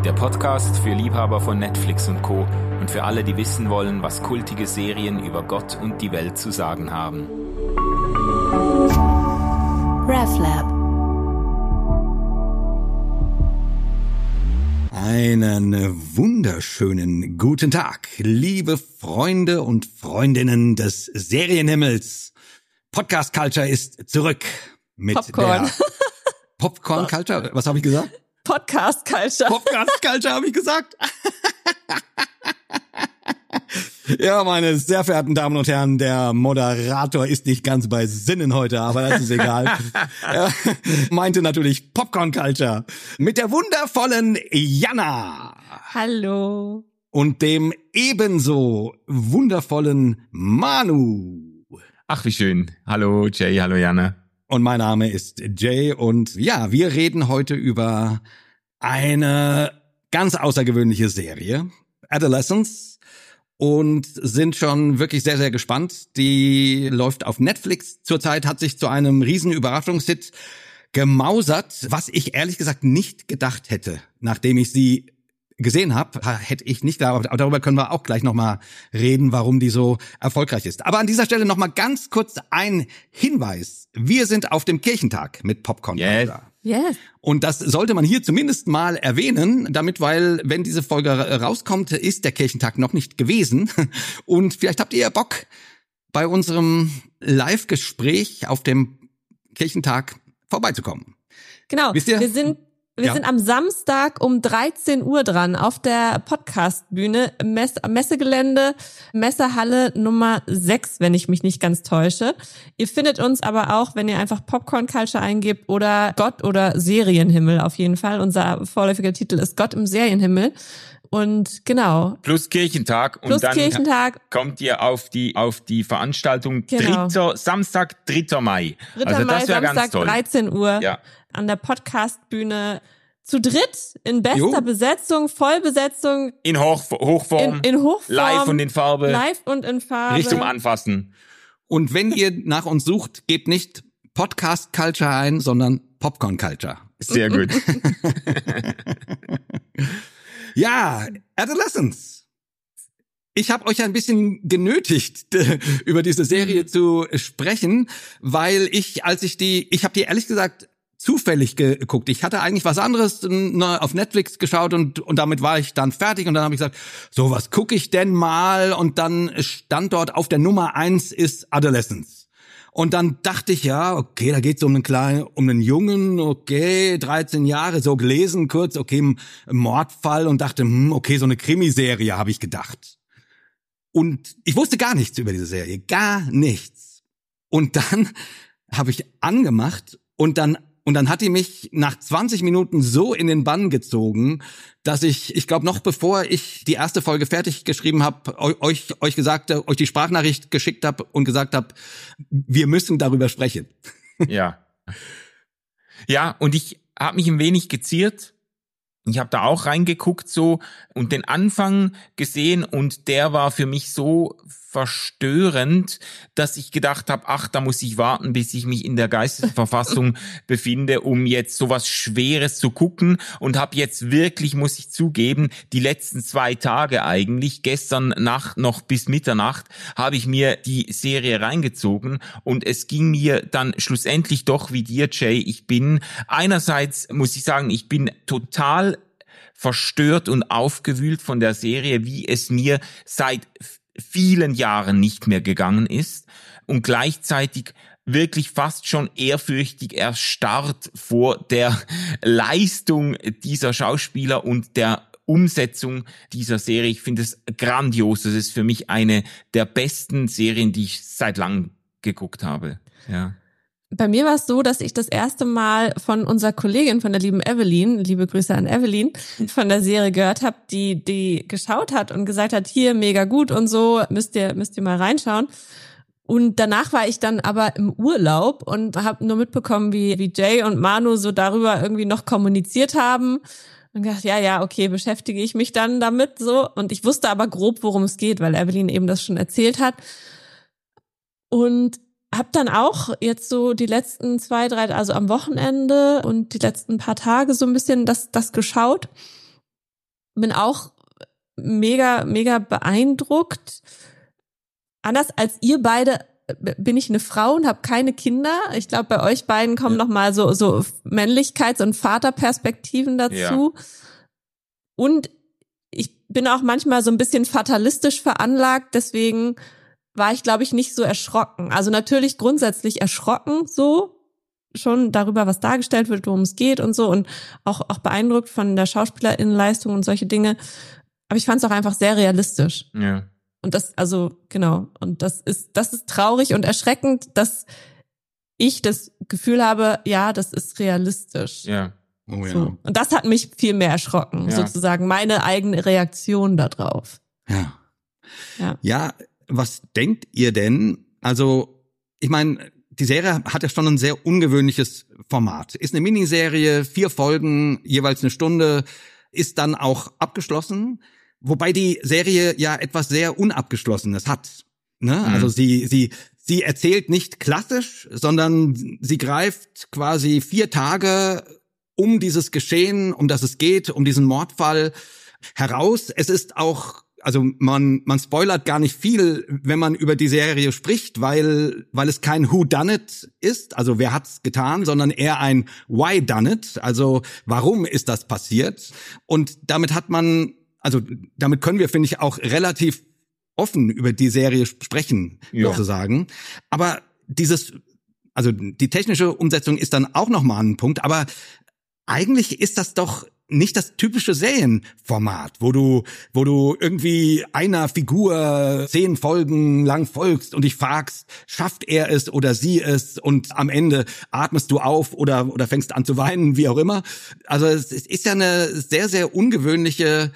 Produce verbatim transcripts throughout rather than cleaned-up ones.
Der Podcast für Liebhaber von Netflix und Co. und für alle, die wissen wollen, was kultige Serien über Gott und die Welt zu sagen haben. RefLab. Einen wunderschönen guten Tag, liebe Freunde und Freundinnen des Serienhimmels. Podcast Culture ist zurück mit Popcorn. der Popcorn Culture. Was habe ich gesagt? Podcast Culture. Podcast Culture habe ich gesagt. Ja, meine sehr verehrten Damen und Herren, der Moderator ist nicht ganz bei Sinnen heute, aber das ist egal. Er meinte natürlich Popcorn Culture mit der wundervollen Jana. Hallo. Und dem ebenso wundervollen Manu. Ach, wie schön. Hallo Jay, hallo Jana. Und mein Name ist Jay und ja, wir reden heute über eine ganz außergewöhnliche Serie, Adolescence, und sind schon wirklich sehr, sehr gespannt. Die läuft auf Netflix zurzeit, hat sich zu einem riesen Überraschungshit gemausert, was ich ehrlich gesagt nicht gedacht hätte, nachdem ich sie gesehen habe, hätte ich nicht gedacht, aber darüber können wir auch gleich nochmal reden, warum die so erfolgreich ist. Aber an dieser Stelle nochmal ganz kurz ein Hinweis. Wir sind auf dem Kirchentag mit Popcorn. Yes. Yes. Und das sollte man hier zumindest mal erwähnen, damit, weil, wenn diese Folge rauskommt, ist der Kirchentag noch nicht gewesen. Und vielleicht habt ihr ja Bock, bei unserem Live-Gespräch auf dem Kirchentag vorbeizukommen. Genau. Wisst ihr? Wir sind Wir Ja. sind am Samstag um dreizehn Uhr dran auf der Podcastbühne, Mess- Messegelände, Messehalle Nummer sechs, wenn ich mich nicht ganz täusche. Ihr findet uns aber auch, wenn ihr einfach Popcorn Culture eingebt oder Gott oder Serienhimmel auf jeden Fall. Unser vorläufiger Titel ist Gott im Serienhimmel. Und genau. Plus Kirchentag und Plus dann Kirchentag. kommt ihr auf die auf die Veranstaltung Genau. dritter Samstag, dritter Mai. dritter Also Mai, das wäre ganz Samstag, toll. dreizehn Uhr. Ja. An der Podcastbühne zu dritt in bester Jo. Besetzung, Vollbesetzung, In Hoch, Hochform, in, in Hochform, live und in Farbe, live und in Farbe. richtig zum Anfassen. Und wenn ihr nach uns sucht, gebt nicht Podcast Culture ein, sondern Popcorn Culture. Sehr gut. Ja, Adolescence. Ich habe euch ein bisschen genötigt, über diese Serie zu sprechen, weil ich, als ich die, ich habe die ehrlich gesagt zufällig geguckt. Ich hatte eigentlich was anderes auf Netflix geschaut und und damit war ich dann fertig und dann habe ich gesagt, so was gucke ich denn mal, und dann stand dort auf der Nummer eins ist Adolescence. Und dann dachte ich, ja, okay, da geht's um einen kleinen, um einen Jungen, okay, dreizehn Jahre, so gelesen kurz, okay, Mordfall, und dachte, hm, okay, so eine Krimiserie, habe ich gedacht. Und ich wusste gar nichts über diese Serie, gar nichts. Und dann habe ich angemacht und dann und dann hat die mich nach zwanzig Minuten so in den Bann gezogen, dass ich, ich glaube, noch bevor ich die erste Folge fertig geschrieben habe, euch euch gesagt, euch die Sprachnachricht geschickt habe und gesagt habe, wir müssen darüber sprechen. Ja. Ja, und ich habe mich ein wenig geziert. Ich habe da auch reingeguckt so und den Anfang gesehen, und der war für mich so verstörend, dass ich gedacht habe, ach, da muss ich warten, bis ich mich in der Geistesverfassung befinde, um jetzt sowas Schweres zu gucken, und habe jetzt wirklich, muss ich zugeben, die letzten zwei Tage eigentlich, gestern Nacht noch bis Mitternacht, habe ich mir die Serie reingezogen, und es ging mir dann schlussendlich doch wie dir, Jay. Ich bin einerseits, muss ich sagen, ich bin total verstört und aufgewühlt von der Serie, wie es mir seit vielen Jahren nicht mehr gegangen ist, und gleichzeitig wirklich fast schon ehrfürchtig erstarrt vor der Leistung dieser Schauspieler und der Umsetzung dieser Serie. Ich finde es grandios. Das ist für mich eine der besten Serien, die ich seit langem geguckt habe. Ja. Bei mir war es so, dass ich das erste Mal von unserer Kollegin, von der lieben Evelyn, liebe Grüße an Evelyn, von der Serie gehört habe, die die geschaut hat und gesagt hat, hier, mega gut und so, müsst ihr müsst ihr mal reinschauen. Und danach war ich dann aber im Urlaub und habe nur mitbekommen, wie wie Jay und Manu so darüber irgendwie noch kommuniziert haben. Und gedacht, ja, ja, okay, beschäftige ich mich dann damit so. Und ich wusste aber grob, worum es geht, weil Evelyn eben das schon erzählt hat. Und hab dann auch jetzt so die letzten zwei, drei, also am Wochenende und die letzten paar Tage so ein bisschen das, das geschaut. bin auch mega, mega beeindruckt. Anders als ihr beide bin ich eine Frau und habe keine Kinder. Ich glaube, bei euch beiden kommen ja. noch mal so so Männlichkeits- und Vaterperspektiven dazu. Ja. Und ich bin auch manchmal so ein bisschen fatalistisch veranlagt, deswegen war ich, glaube ich, nicht so erschrocken. Also natürlich grundsätzlich erschrocken so, schon darüber, was dargestellt wird, worum es geht und so und auch auch beeindruckt von der Schauspielerinnenleistung und solche Dinge. Aber ich fand es auch einfach sehr realistisch. Ja. Und das, also genau, und das ist das ist traurig und erschreckend, dass ich das Gefühl habe, ja, das ist realistisch. Ja. Oh ja. So. Und das hat mich viel mehr erschrocken, ja. sozusagen meine eigene Reaktion darauf. Ja. Ja. Ja, was denkt ihr denn? Also, ich meine, die Serie hat ja schon ein sehr ungewöhnliches Format. Ist eine Miniserie, vier Folgen, jeweils eine Stunde, ist dann auch abgeschlossen. Wobei die Serie ja etwas sehr Unabgeschlossenes hat. Ne? Mhm. Also sie, sie, sie erzählt nicht klassisch, sondern sie greift quasi vier Tage um dieses Geschehen, um das es geht, um diesen Mordfall heraus. Es ist auch, also man, man spoilert gar nicht viel, wenn man über die Serie spricht, weil, weil es kein Whodunit ist, also wer hat's getan, sondern eher ein Why done it, also warum ist das passiert? Und damit hat man, also damit können wir, finde ich, auch relativ offen über die Serie sprechen, ja. sozusagen. Aber dieses, also die technische Umsetzung ist dann auch nochmal ein Punkt, aber eigentlich ist das doch nicht das typische Serienformat, wo du, wo du irgendwie einer Figur zehn Folgen lang folgst und dich fragst, schafft er es oder sie es und am Ende atmest du auf oder, oder fängst an zu weinen, wie auch immer. Also es ist ja eine sehr, sehr ungewöhnliche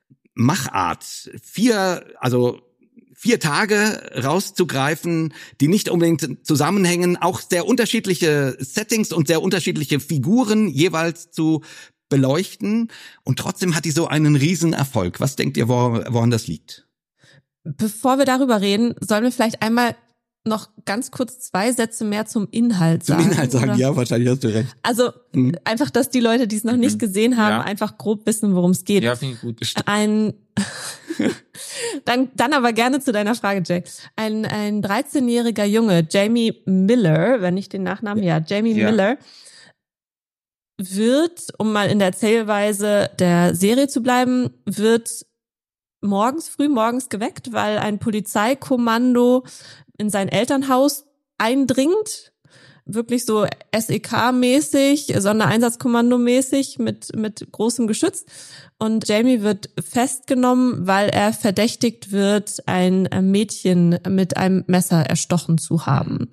Machart. Vier, also vier Tage rauszugreifen, die nicht unbedingt zusammenhängen, auch sehr unterschiedliche Settings und sehr unterschiedliche Figuren jeweils zu beleuchten. Und trotzdem hat die so einen riesen Erfolg. Was denkt ihr, woran das liegt? Bevor wir darüber reden, sollen wir vielleicht einmal noch ganz kurz zwei Sätze mehr zum Inhalt sagen. Zum Inhalt sagen, oder? Ja, wahrscheinlich hast du recht. Also mhm. einfach, dass die Leute, die es noch nicht gesehen haben, ja. einfach grob wissen, worum es geht. Ja, finde ich gut. Ein dann, dann aber gerne zu deiner Frage, Jay. Ein, ein dreizehnjähriger Junge, Jamie Miller, wenn ich den Nachnamen, ja, Jamie ja. Miller, wird, um mal in der Erzählweise der Serie zu bleiben, wird morgens, früh morgens geweckt, weil ein Polizeikommando in sein Elternhaus eindringt. Wirklich so S E K-mäßig, Sondereinsatzkommando-mäßig mit, mit großem Geschütz. Und Jamie wird festgenommen, weil er verdächtigt wird, ein Mädchen mit einem Messer erstochen zu haben.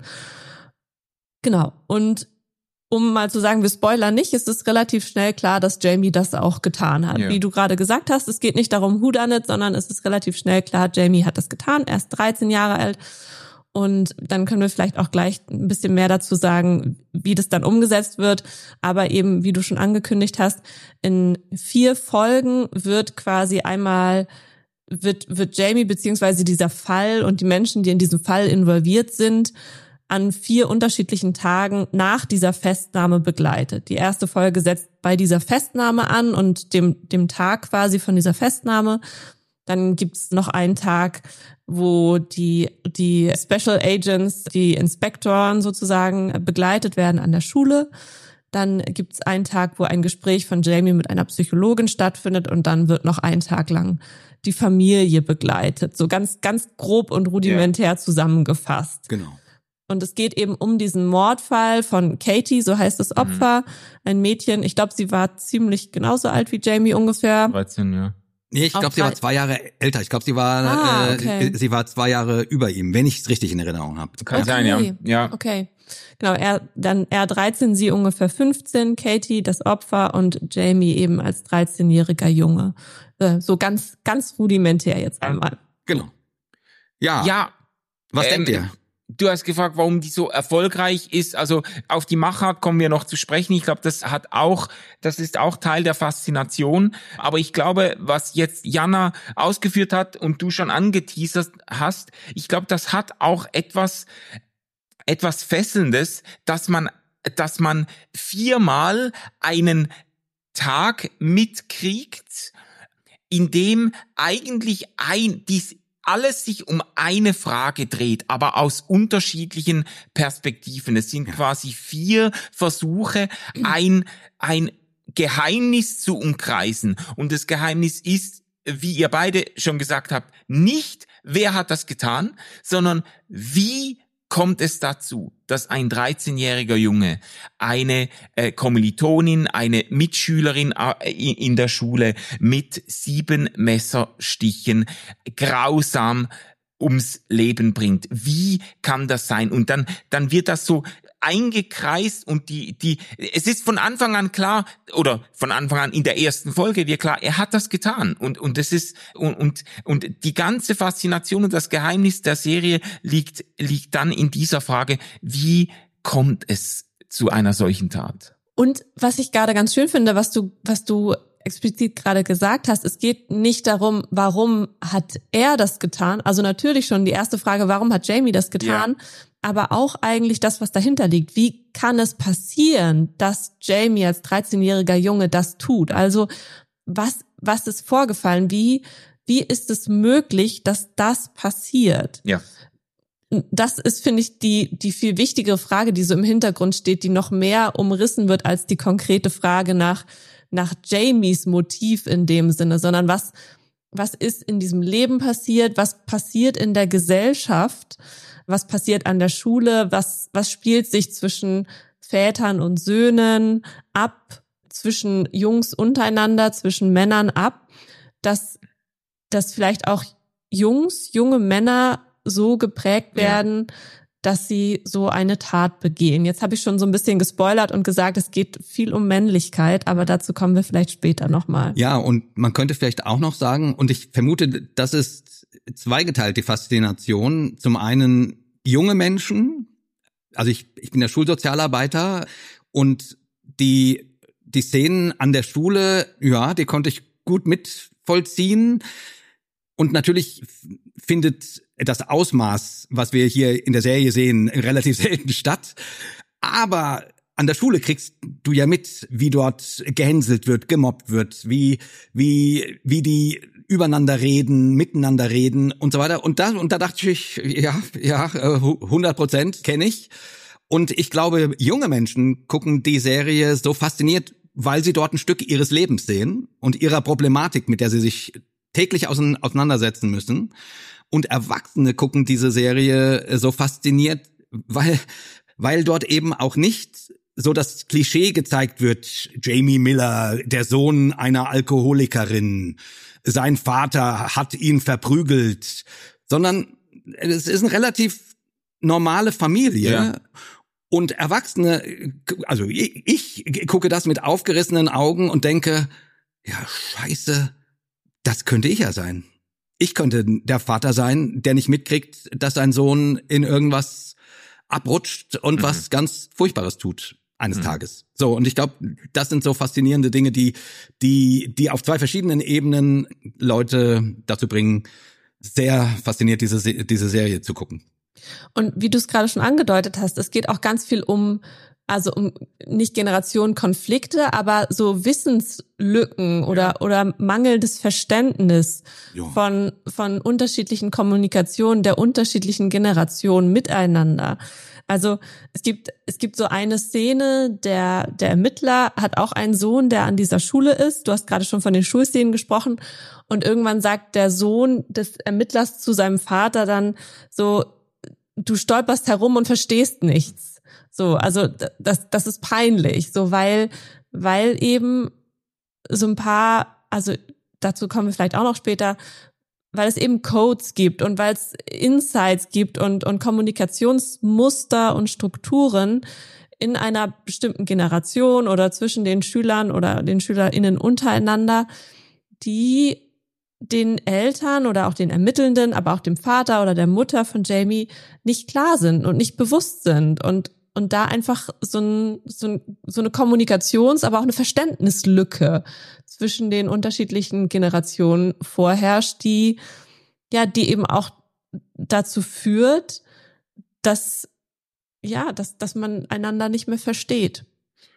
Genau. Und um mal zu sagen, wir spoilern nicht, ist es relativ schnell klar, dass Jamie das auch getan hat. Ja. Wie du gerade gesagt hast, es geht nicht darum, who done it, sondern es ist relativ schnell klar, Jamie hat das getan. Er ist dreizehn Jahre alt. Und dann können wir vielleicht auch gleich ein bisschen mehr dazu sagen, wie das dann umgesetzt wird. Aber eben, wie du schon angekündigt hast, in vier Folgen wird quasi einmal, wird, wird Jamie beziehungsweise dieser Fall und die Menschen, die in diesem Fall involviert sind, an vier unterschiedlichen Tagen nach dieser Festnahme begleitet. Die erste Folge setzt bei dieser Festnahme an und dem, dem Tag quasi von dieser Festnahme. Dann gibt's noch einen Tag, wo die, die Special Agents, die Inspektoren sozusagen begleitet werden an der Schule. Dann gibt's einen Tag, wo ein Gespräch von Jamie mit einer Psychologin stattfindet und dann wird noch einen Tag lang die Familie begleitet. So ganz, ganz grob und rudimentär ja. zusammengefasst. Genau. Und es geht eben um diesen Mordfall von Katie, so heißt das Opfer, mhm. ein Mädchen. Ich glaube, sie war ziemlich genauso alt wie Jamie ungefähr. dreizehn, ja. Nee, ich glaube, sie war zwei Jahre älter. Ich glaube, sie war ah, okay. äh, sie war zwei Jahre über ihm, wenn ich es richtig in Erinnerung habe. Kann okay. sein, ja. ja. Okay. Genau, er dann er dreizehn, sie ungefähr fünfzehn, Katie das Opfer und Jamie eben als dreizehnjähriger Junge. Äh, so ganz ganz rudimentär jetzt einmal. Genau. Ja. Ja. Was ähm, denkt ihr? Du hast gefragt, warum die so erfolgreich ist. Also auf die Machart kommen wir noch zu sprechen. Ich glaube, das hat auch, das ist auch Teil der Faszination. Aber ich glaube, was jetzt Jana ausgeführt hat und du schon angeteasert hast, ich glaube, das hat auch etwas, etwas Fesselndes, dass man, dass man viermal einen Tag mitkriegt, in dem eigentlich ein, dies alles sich um eine Frage dreht, aber aus unterschiedlichen Perspektiven. Es sind ja. quasi vier Versuche, ein, ein Geheimnis zu umkreisen. Und das Geheimnis ist, wie ihr beide schon gesagt habt, nicht, wer hat das getan, sondern wie kommt es dazu, dass ein dreizehnjähriger Junge eine äh, Kommilitonin, eine Mitschülerin äh, in der Schule mit sieben Messerstichen grausam ums Leben bringt. Wie kann das sein? Und dann, dann wird das so eingekreist und die, die, es ist von Anfang an klar, oder von Anfang an in der ersten Folge wird klar, er hat das getan. Und, und das ist, und, und, und die ganze Faszination und das Geheimnis der Serie liegt, liegt dann in dieser Frage, wie kommt es zu einer solchen Tat? Und was ich gerade ganz schön finde, was du, was du explizit gerade gesagt hast, es geht nicht darum, warum hat er das getan? Also natürlich schon die erste Frage, warum hat Jamie das getan? Ja. Aber auch eigentlich das, was dahinter liegt. Wie kann es passieren, dass Jamie als dreizehnjähriger Junge das tut? Also was, was ist vorgefallen? Wie, wie ist es möglich, dass das passiert? Ja. Das ist, finde ich, die, die viel wichtigere Frage, die so im Hintergrund steht, die noch mehr umrissen wird als die konkrete Frage nach, nach Jamies Motiv in dem Sinne, sondern was, was ist in diesem Leben passiert? Was passiert in der Gesellschaft? Was passiert an der Schule? Was, was spielt sich zwischen Vätern und Söhnen ab, zwischen Jungs untereinander, zwischen Männern ab, dass, dass vielleicht auch Jungs, junge Männer so geprägt werden, ja. dass sie so eine Tat begehen. Jetzt habe ich schon so ein bisschen gespoilert und gesagt, es geht viel um Männlichkeit, aber dazu kommen wir vielleicht später nochmal. Ja, und man könnte vielleicht auch noch sagen, und ich vermute, das ist zweigeteilt, die Faszination. Zum einen junge Menschen, also ich, ich bin der Schulsozialarbeiter und die, die Szenen an der Schule, ja, die konnte ich gut mitvollziehen. Und natürlich findet das Ausmaß, was wir hier in der Serie sehen, relativ selten statt. Aber an der Schule kriegst du ja mit, wie dort gehänselt wird, gemobbt wird, wie, wie, wie die übereinander reden, miteinander reden und so weiter. Und da, und da dachte ich, ja, ja, hundert Prozent kenne ich. Und ich glaube, junge Menschen gucken die Serie so fasziniert, weil sie dort ein Stück ihres Lebens sehen und ihrer Problematik, mit der sie sich täglich auseinandersetzen müssen. Und Erwachsene gucken diese Serie so fasziniert, weil, weil dort eben auch nicht so das Klischee gezeigt wird, Jamie Miller, der Sohn einer Alkoholikerin, sein Vater hat ihn verprügelt, sondern es ist eine relativ normale Familie. Ja. Und Erwachsene, also ich, ich gucke das mit aufgerissenen Augen und denke, ja, scheiße, das könnte ich ja sein. Ich könnte der Vater sein, der nicht mitkriegt, dass sein Sohn in irgendwas abrutscht und mhm. was ganz Furchtbares tut eines mhm. Tages. So, und ich glaube, das sind so faszinierende Dinge, die die die auf zwei verschiedenen Ebenen Leute dazu bringen, sehr fasziniert diese diese Serie zu gucken. Und wie du es gerade schon angedeutet hast, es geht auch ganz viel um Also um nicht Generationenkonflikte, aber so Wissenslücken oder ja. oder mangelndes Verständnis ja. von von unterschiedlichen Kommunikationen der unterschiedlichen Generationen miteinander. Also es gibt es gibt so eine Szene, der der Ermittler hat auch einen Sohn, der an dieser Schule ist. Du hast gerade schon von den Schulszenen gesprochen und irgendwann sagt der Sohn des Ermittlers zu seinem Vater dann so: Du stolperst herum und verstehst nichts. So, also das das ist peinlich, so weil weil eben so ein paar, also dazu kommen wir vielleicht auch noch später, weil es eben Codes gibt und weil es Insights gibt und und Kommunikationsmuster und Strukturen in einer bestimmten Generation oder zwischen den Schülern oder den SchülerInnen untereinander, die den Eltern oder auch den Ermittelnden, aber auch dem Vater oder der Mutter von Jamie nicht klar sind und nicht bewusst sind und und da einfach so ein, so ein, so eine Kommunikations-, aber auch eine Verständnislücke zwischen den unterschiedlichen Generationen vorherrscht, die ja, die eben auch dazu führt, dass ja, dass dass man einander nicht mehr versteht.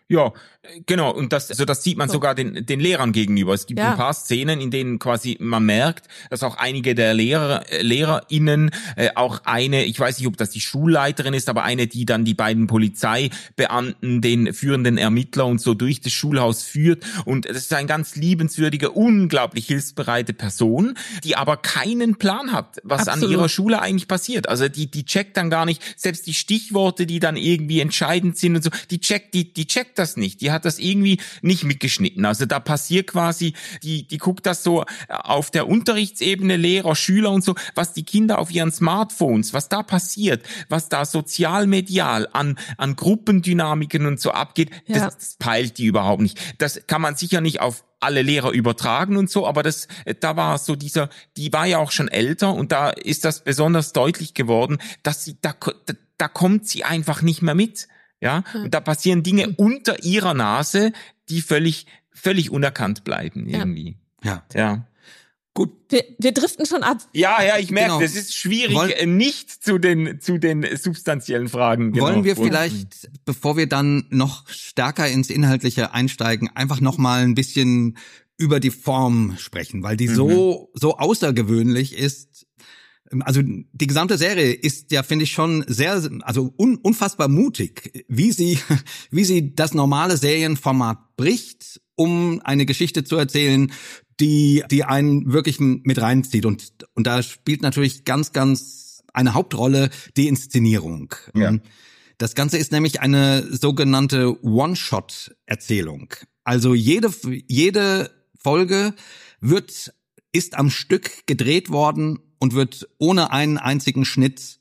Ja, genau. Und das, also das sieht man So. sogar den, den Lehrern gegenüber. Es gibt Ja. ein paar Szenen, in denen quasi man merkt, dass auch einige der Lehrer, äh, LehrerInnen, äh, auch eine, ich weiß nicht, ob das die Schulleiterin ist, aber eine, die dann die beiden Polizeibeamten, den führenden Ermittler und so durch das Schulhaus führt. Und das ist ein ganz liebenswürdige, unglaublich hilfsbereite Person, die aber keinen Plan hat, was Absolut. an ihrer Schule eigentlich passiert. Also die, die checkt dann gar nicht, selbst die Stichworte, die dann irgendwie entscheidend sind und so, die checkt, die, die checkt das nicht. Die hat das irgendwie nicht mitgeschnitten. Also da passiert quasi, die, die guckt das so auf der Unterrichtsebene, Lehrer, Schüler und so, was die Kinder auf ihren Smartphones, was da passiert, was da sozialmedial an, an Gruppendynamiken und so abgeht, Ja. das, das peilt die überhaupt nicht. Das kann man sicher nicht auf alle Lehrer übertragen und so, aber das, da war so dieser, die war ja auch schon älter und da ist das besonders deutlich geworden, dass sie, da, da, da kommt sie einfach nicht mehr mit. Ja, und da passieren Dinge unter ihrer Nase, die völlig, völlig unerkannt bleiben irgendwie. Ja. Ja. Gut. Wir, wir driften schon ab. Ja, ja, ich merke, Genau. das ist schwierig, Woll- äh, nicht zu den, zu den substanziellen Fragen. Genau. Wollen wir vielleicht, bevor wir dann noch stärker ins Inhaltliche einsteigen, einfach noch mal ein bisschen über die Form sprechen, weil die Mhm. so, so außergewöhnlich ist. Also die gesamte Serie ist ja, finde ich, schon sehr, also un, unfassbar mutig, wie sie, wie sie das normale Serienformat bricht, um eine Geschichte zu erzählen, die, die einen wirklich mit reinzieht. Und, und da spielt natürlich ganz, ganz eine Hauptrolle die Inszenierung. Ja. Das Ganze ist nämlich eine sogenannte One-Shot-Erzählung. Also jede, jede Folge wird, ist am Stück gedreht worden und wird ohne einen einzigen Schnitt,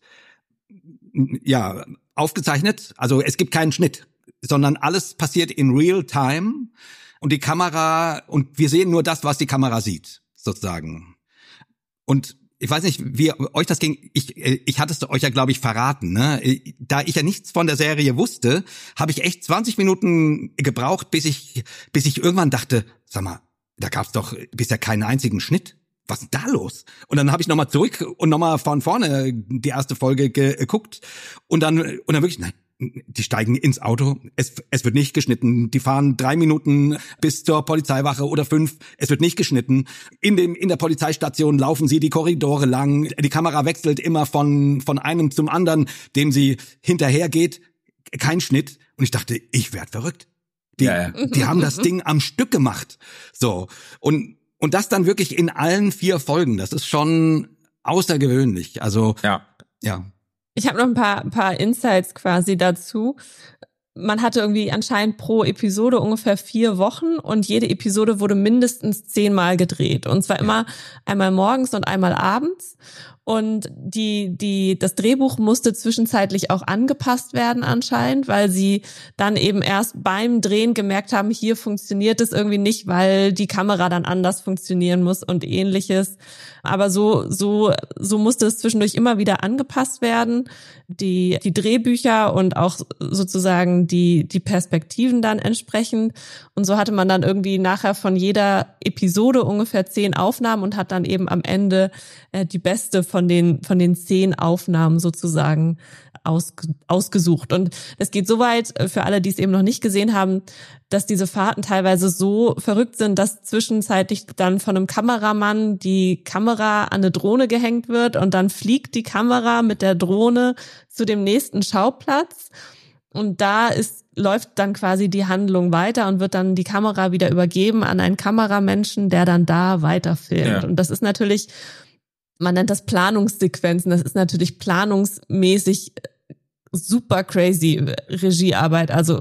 ja, aufgezeichnet. Also es gibt keinen Schnitt, sondern alles passiert in real time und die Kamera, und wir sehen nur das, was die Kamera sieht, sozusagen. Und ich weiß nicht, wie euch das ging. Ich, ich hatte es euch ja, glaube ich, verraten. Ne? Da ich ja nichts von der Serie wusste, habe ich echt zwanzig Minuten gebraucht, bis ich, bis ich irgendwann dachte, sag mal, da gab's doch bisher keinen einzigen Schnitt. Was ist da los? Und dann habe ich nochmal zurück und nochmal von vorne die erste Folge geguckt und dann und dann wirklich, nein, die steigen ins Auto, es es wird nicht geschnitten, die fahren drei Minuten bis zur Polizeiwache oder fünf, es wird nicht geschnitten. In dem in der Polizeistation laufen sie die Korridore lang, die Kamera wechselt immer von von einem zum anderen, dem sie hinterher geht, kein Schnitt. Und ich dachte, ich werd verrückt. Die, Ja, ja. die haben das Ding am Stück gemacht. So. Und Und das dann wirklich in allen vier Folgen. Das ist schon außergewöhnlich. Also, Ja. ja. Ich habe noch ein paar, ein paar Insights quasi dazu. Man hatte irgendwie anscheinend pro Episode ungefähr vier Wochen und jede Episode wurde mindestens zehnmal gedreht. Und zwar immer einmal morgens und einmal abends. Und die, die, das Drehbuch musste zwischenzeitlich auch angepasst werden anscheinend, weil sie dann eben erst beim Drehen gemerkt haben, hier funktioniert es irgendwie nicht, weil die Kamera dann anders funktionieren muss und ähnliches. Aber so, so, so musste es zwischendurch immer wieder angepasst werden. Die, die Drehbücher und auch sozusagen die, die Perspektiven dann entsprechend. Und so hatte man dann irgendwie nachher von jeder Episode ungefähr zehn Aufnahmen und hat dann eben am Ende äh, die beste von den, von den zehn Aufnahmen sozusagen aus, ausgesucht. Und es geht so weit, für alle, die es eben noch nicht gesehen haben, dass diese Fahrten teilweise so verrückt sind, dass zwischenzeitlich dann von einem Kameramann die Kamera an eine Drohne gehängt wird und dann fliegt die Kamera mit der Drohne zu dem nächsten Schauplatz. Und da ist, läuft dann quasi die Handlung weiter und wird dann die Kamera wieder übergeben an einen Kameramenschen, der dann da weiterfilmt. Ja. Und das ist natürlich, man nennt das Planungssequenzen, das ist natürlich planungsmäßig super crazy Regiearbeit, also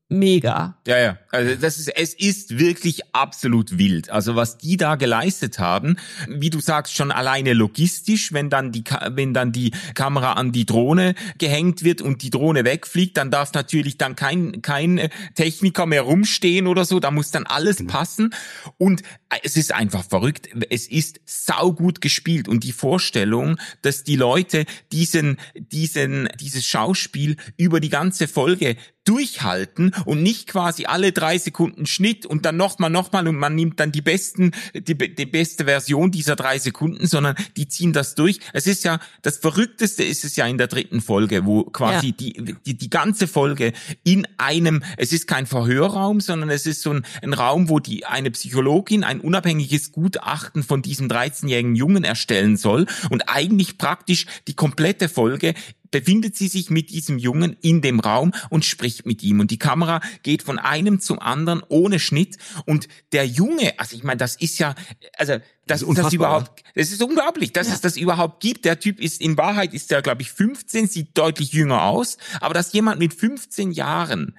mega. Ja, ja. Also das ist, es ist wirklich absolut wild. Also was die da geleistet haben, wie du sagst, schon alleine logistisch, wenn dann die, wenn dann die Kamera an die Drohne gehängt wird und die Drohne wegfliegt, dann darf natürlich dann kein, kein Techniker mehr rumstehen oder so. Da muss dann alles passen. Und es ist einfach verrückt. Es ist saugut gespielt. Und die Vorstellung, dass die Leute diesen, diesen, dieses Schauspiel über die ganze Folge durchhalten und nicht quasi alle drei Sekunden Schnitt und dann nochmal, nochmal und man nimmt dann die besten, die, die beste Version dieser drei Sekunden, sondern die ziehen das durch. Es ist ja, das Verrückteste ist es ja in der dritten Folge, wo quasi ja. die, die, die ganze Folge in einem, es ist kein Verhörraum, sondern es ist so ein, ein Raum, wo die, eine Psychologin ein unabhängiges Gutachten von diesem dreizehnjährigen Jungen erstellen soll und eigentlich praktisch die komplette Folge befindet sie sich mit diesem Jungen in dem Raum und spricht mit ihm. Und die Kamera geht von einem zum anderen ohne Schnitt. Und der Junge, also ich meine, das ist ja, also dass das, das überhaupt, das ist unglaublich, dass ja. es das überhaupt gibt. Der Typ ist, in Wahrheit ist der, glaube ich, fünfzehn, sieht deutlich jünger aus. Aber dass jemand mit fünfzehn Jahren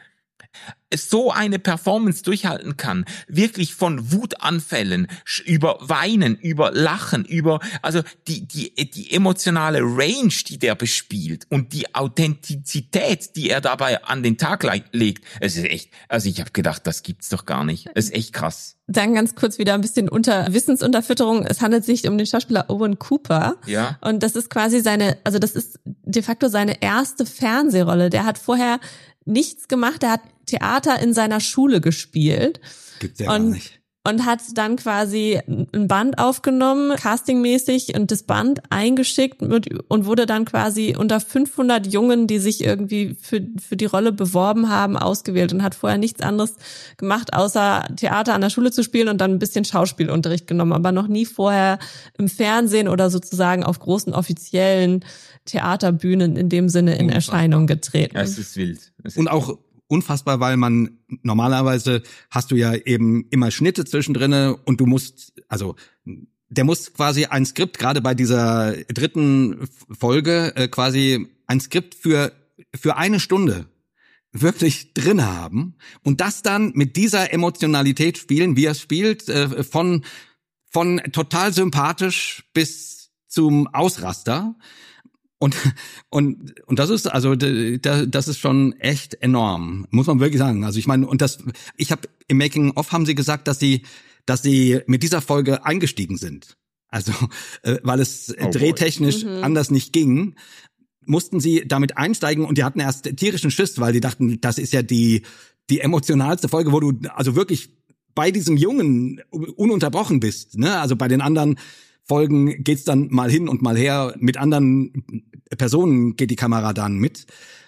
so eine Performance durchhalten kann, wirklich von Wutanfällen, über Weinen, über Lachen, über, also die, die, die emotionale Range, die der bespielt und die Authentizität, die er dabei an den Tag legt, es ist echt, also ich habe gedacht, das gibt's doch gar nicht. Es ist echt krass. Dann ganz kurz wieder ein bisschen unter Wissensunterfütterung. Es handelt sich um den Schauspieler Owen Cooper. Ja. Und das ist quasi seine, also das ist de facto seine erste Fernsehrolle. Der hat vorher nichts gemacht, er hat Theater in seiner Schule gespielt. Gibt's ja und, gar nicht. Und hat dann quasi ein Band aufgenommen, castingmäßig, und das Band eingeschickt mit, und wurde dann quasi unter fünfhundert Jungen, die sich irgendwie für, für die Rolle beworben haben, ausgewählt und hat vorher nichts anderes gemacht, außer Theater an der Schule zu spielen und dann ein bisschen Schauspielunterricht genommen, aber noch nie vorher im Fernsehen oder sozusagen auf großen offiziellen Theaterbühnen in dem Sinne in Erscheinung getreten. Ja, es ist wild. Es ist und auch unfassbar, weil man normalerweise hast du ja eben immer Schnitte zwischendrin und du musst, also der muss quasi ein Skript, gerade bei dieser dritten Folge, äh, quasi ein Skript für für eine Stunde wirklich drin haben und das dann mit dieser Emotionalität spielen, wie er es spielt, äh, von von total sympathisch bis zum Ausraster. Und und und das ist also das ist schon echt enorm, muss man wirklich sagen. Also ich meine, und das ich habe im Making of haben sie gesagt, dass sie dass sie mit dieser Folge eingestiegen sind. Also äh, weil es oh drehtechnisch mhm. anders nicht ging, mussten sie damit einsteigen und die hatten erst tierischen Schiss, weil die dachten, das ist ja die die emotionalste Folge, wo du also wirklich bei diesem Jungen ununterbrochen bist, ne? Also bei den anderen Folgen geht's dann mal hin und mal her. Mit anderen Personen geht die Kamera dann mit.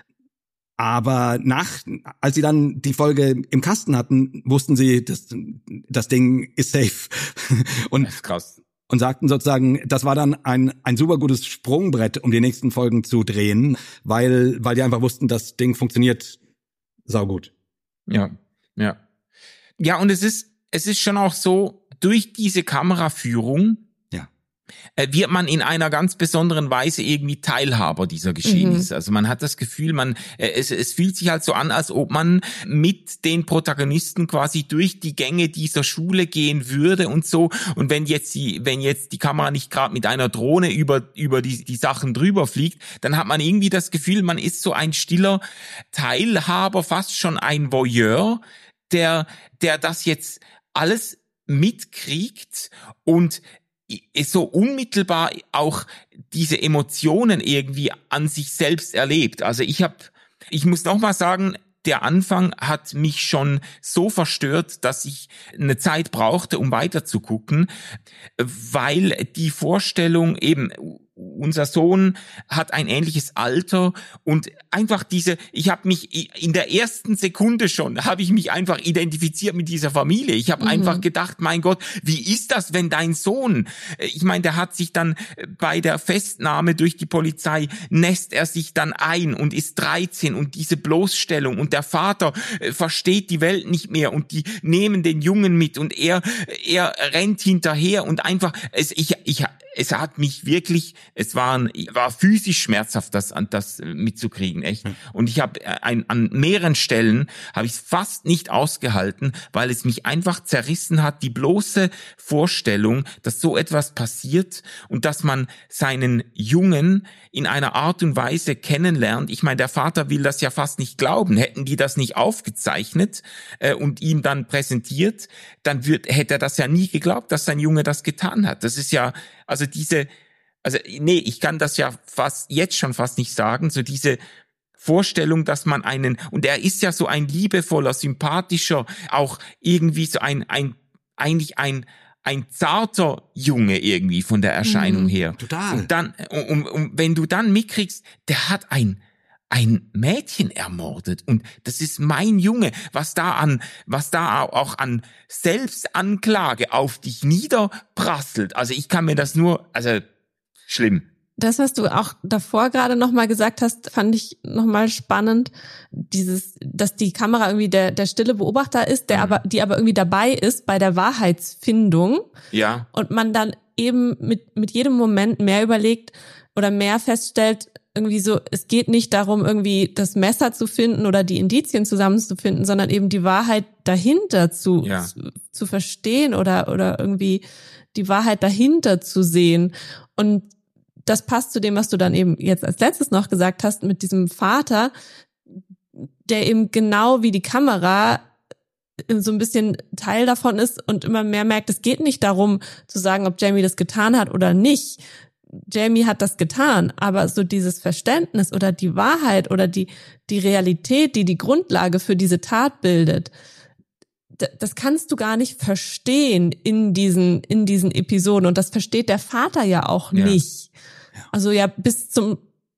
Aber nach, als sie dann die Folge im Kasten hatten, wussten sie, das, das Ding ist safe. Und, das ist krass. Und sagten sozusagen, das war dann ein, ein super gutes Sprungbrett, um die nächsten Folgen zu drehen, weil, weil die einfach wussten, das Ding funktioniert saugut. Ja, ja. Ja, und es ist, es ist schon auch so, durch diese Kameraführung wird man in einer ganz besonderen Weise irgendwie Teilhaber dieser Geschehnisse. Mhm. Also man hat das Gefühl, man es, es fühlt sich halt so an, als ob man mit den Protagonisten quasi durch die Gänge dieser Schule gehen würde und so. Und wenn jetzt die, wenn jetzt die Kamera nicht gerade mit einer Drohne über über die die Sachen drüber fliegt, dann hat man irgendwie das Gefühl, man ist so ein stiller Teilhaber, fast schon ein Voyeur, der der das jetzt alles mitkriegt und ist so unmittelbar auch diese Emotionen irgendwie an sich selbst erlebt. Also ich habe, ich muss noch mal sagen, der Anfang hat mich schon so verstört, dass ich eine Zeit brauchte, um weiter zu gucken, weil die Vorstellung eben, unser Sohn hat ein ähnliches Alter und einfach diese, ich habe mich in der ersten Sekunde schon, habe ich mich einfach identifiziert mit dieser Familie. Ich habe mhm. einfach gedacht, mein Gott, wie ist das, wenn dein Sohn, ich meine, der hat sich dann bei der Festnahme durch die Polizei, nässt er sich dann ein und ist dreizehn und diese Bloßstellung und der Vater versteht die Welt nicht mehr und die nehmen den Jungen mit und er er rennt hinterher und einfach, es, ich, ich, es hat mich wirklich, es war, war physisch schmerzhaft, das, das mitzukriegen, echt. Und ich habe ein, an mehreren Stellen habe ich es fast nicht ausgehalten, weil es mich einfach zerrissen hat, die bloße Vorstellung, dass so etwas passiert und dass man seinen Jungen in einer Art und Weise kennenlernt. Ich meine, der Vater will das ja fast nicht glauben. Hätten die das nicht aufgezeichnet äh, und ihm dann präsentiert, dann wird, hätte er das ja nie geglaubt, dass sein Junge das getan hat. Das ist ja, also diese, also nee, ich kann das ja fast jetzt schon fast nicht sagen, so diese Vorstellung, dass man einen, und er ist ja so ein liebevoller, sympathischer, auch irgendwie so ein, ein, eigentlich ein, ein zarter Junge irgendwie von der Erscheinung Mhm, her. total. Und dann, und, und wenn du dann mitkriegst, der hat ein, ein Mädchen ermordet und das ist mein Junge, was da an, was da auch an Selbstanklage auf dich niederprasselt. Also ich kann mir das nur, also schlimm. Das, was du auch davor gerade nochmal gesagt hast, fand ich nochmal spannend. Dieses, dass die Kamera irgendwie der, der stille Beobachter ist, der Mhm. aber, die aber irgendwie dabei ist bei der Wahrheitsfindung. Ja. Und man dann eben mit, mit jedem Moment mehr überlegt oder mehr feststellt, irgendwie so, es geht nicht darum, irgendwie das Messer zu finden oder die Indizien zusammenzufinden, sondern eben die Wahrheit dahinter zu, Ja. zu, zu verstehen oder, oder irgendwie die Wahrheit dahinter zu sehen. Und das passt zu dem, was du dann eben jetzt als letztes noch gesagt hast, mit diesem Vater, der eben genau wie die Kamera so ein bisschen Teil davon ist und immer mehr merkt, es geht nicht darum zu sagen, ob Jamie das getan hat oder nicht. Jamie hat das getan, aber so dieses Verständnis oder die Wahrheit oder die, die Realität, die die Grundlage für diese Tat bildet, das kannst du gar nicht verstehen in diesen, in diesen Episoden. Und das versteht der Vater ja auch Ja. nicht. Also ja, bis zum,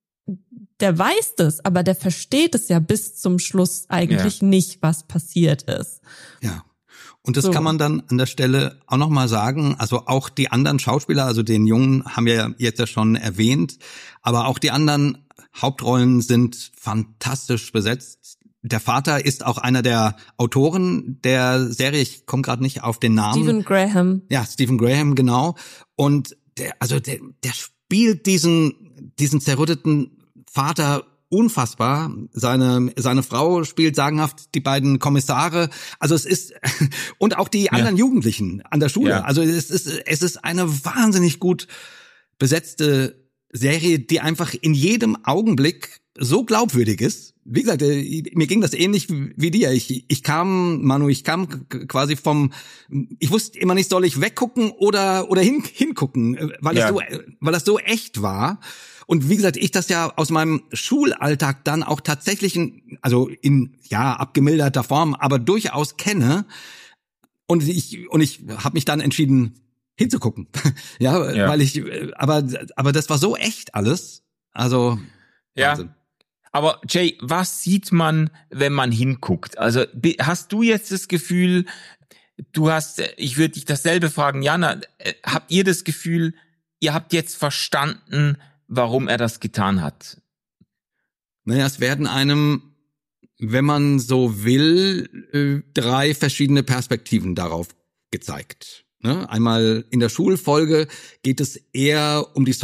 der weiß das, aber der versteht es ja bis zum Schluss eigentlich Ja. nicht, was passiert ist. Ja. Und das So. kann man dann an der Stelle auch nochmal sagen, also auch die anderen Schauspieler, also den Jungen haben wir ja jetzt ja schon erwähnt, aber auch die anderen Hauptrollen sind fantastisch besetzt. Der Vater ist auch einer der Autoren der Serie, ich komme gerade nicht auf den Namen. Stephen Graham. Ja, Stephen Graham, genau. Und der, also der, der spielt diesen, diesen zerrütteten Vater unfassbar. Seine, seine Frau spielt sagenhaft die beiden Kommissare. Also es ist, und auch die anderen Jugendlichen an der Schule. Ja. Also es ist, es ist eine wahnsinnig gut besetzte Serie, die einfach in jedem Augenblick so glaubwürdig ist. Wie gesagt, äh, mir ging das ähnlich wie dir. Ich, ich kam, Manu, ich kam quasi vom, ich wusste immer nicht, soll ich weggucken oder, oder hin, hingucken, äh, weil Ja. das so, weil das so echt war. Und wie gesagt, ich das ja aus meinem Schulalltag dann auch tatsächlich, in, also in, ja, abgemilderter Form, aber durchaus kenne. Und ich, und ich habe mich dann entschieden, hinzugucken. ja, Ja. weil ich, aber, aber das war so echt alles. Also, Ja. Wahnsinn. Aber Jay, was sieht man, wenn man hinguckt? Also bi- hast du jetzt das Gefühl, du hast, äh, ich würde dich dasselbe fragen, Jana, äh, habt ihr das Gefühl, ihr habt jetzt verstanden, warum er das getan hat? Naja, es werden einem, wenn man so will, äh, drei verschiedene Perspektiven darauf gezeigt. Ne? Einmal in der Schulfolge geht es eher um die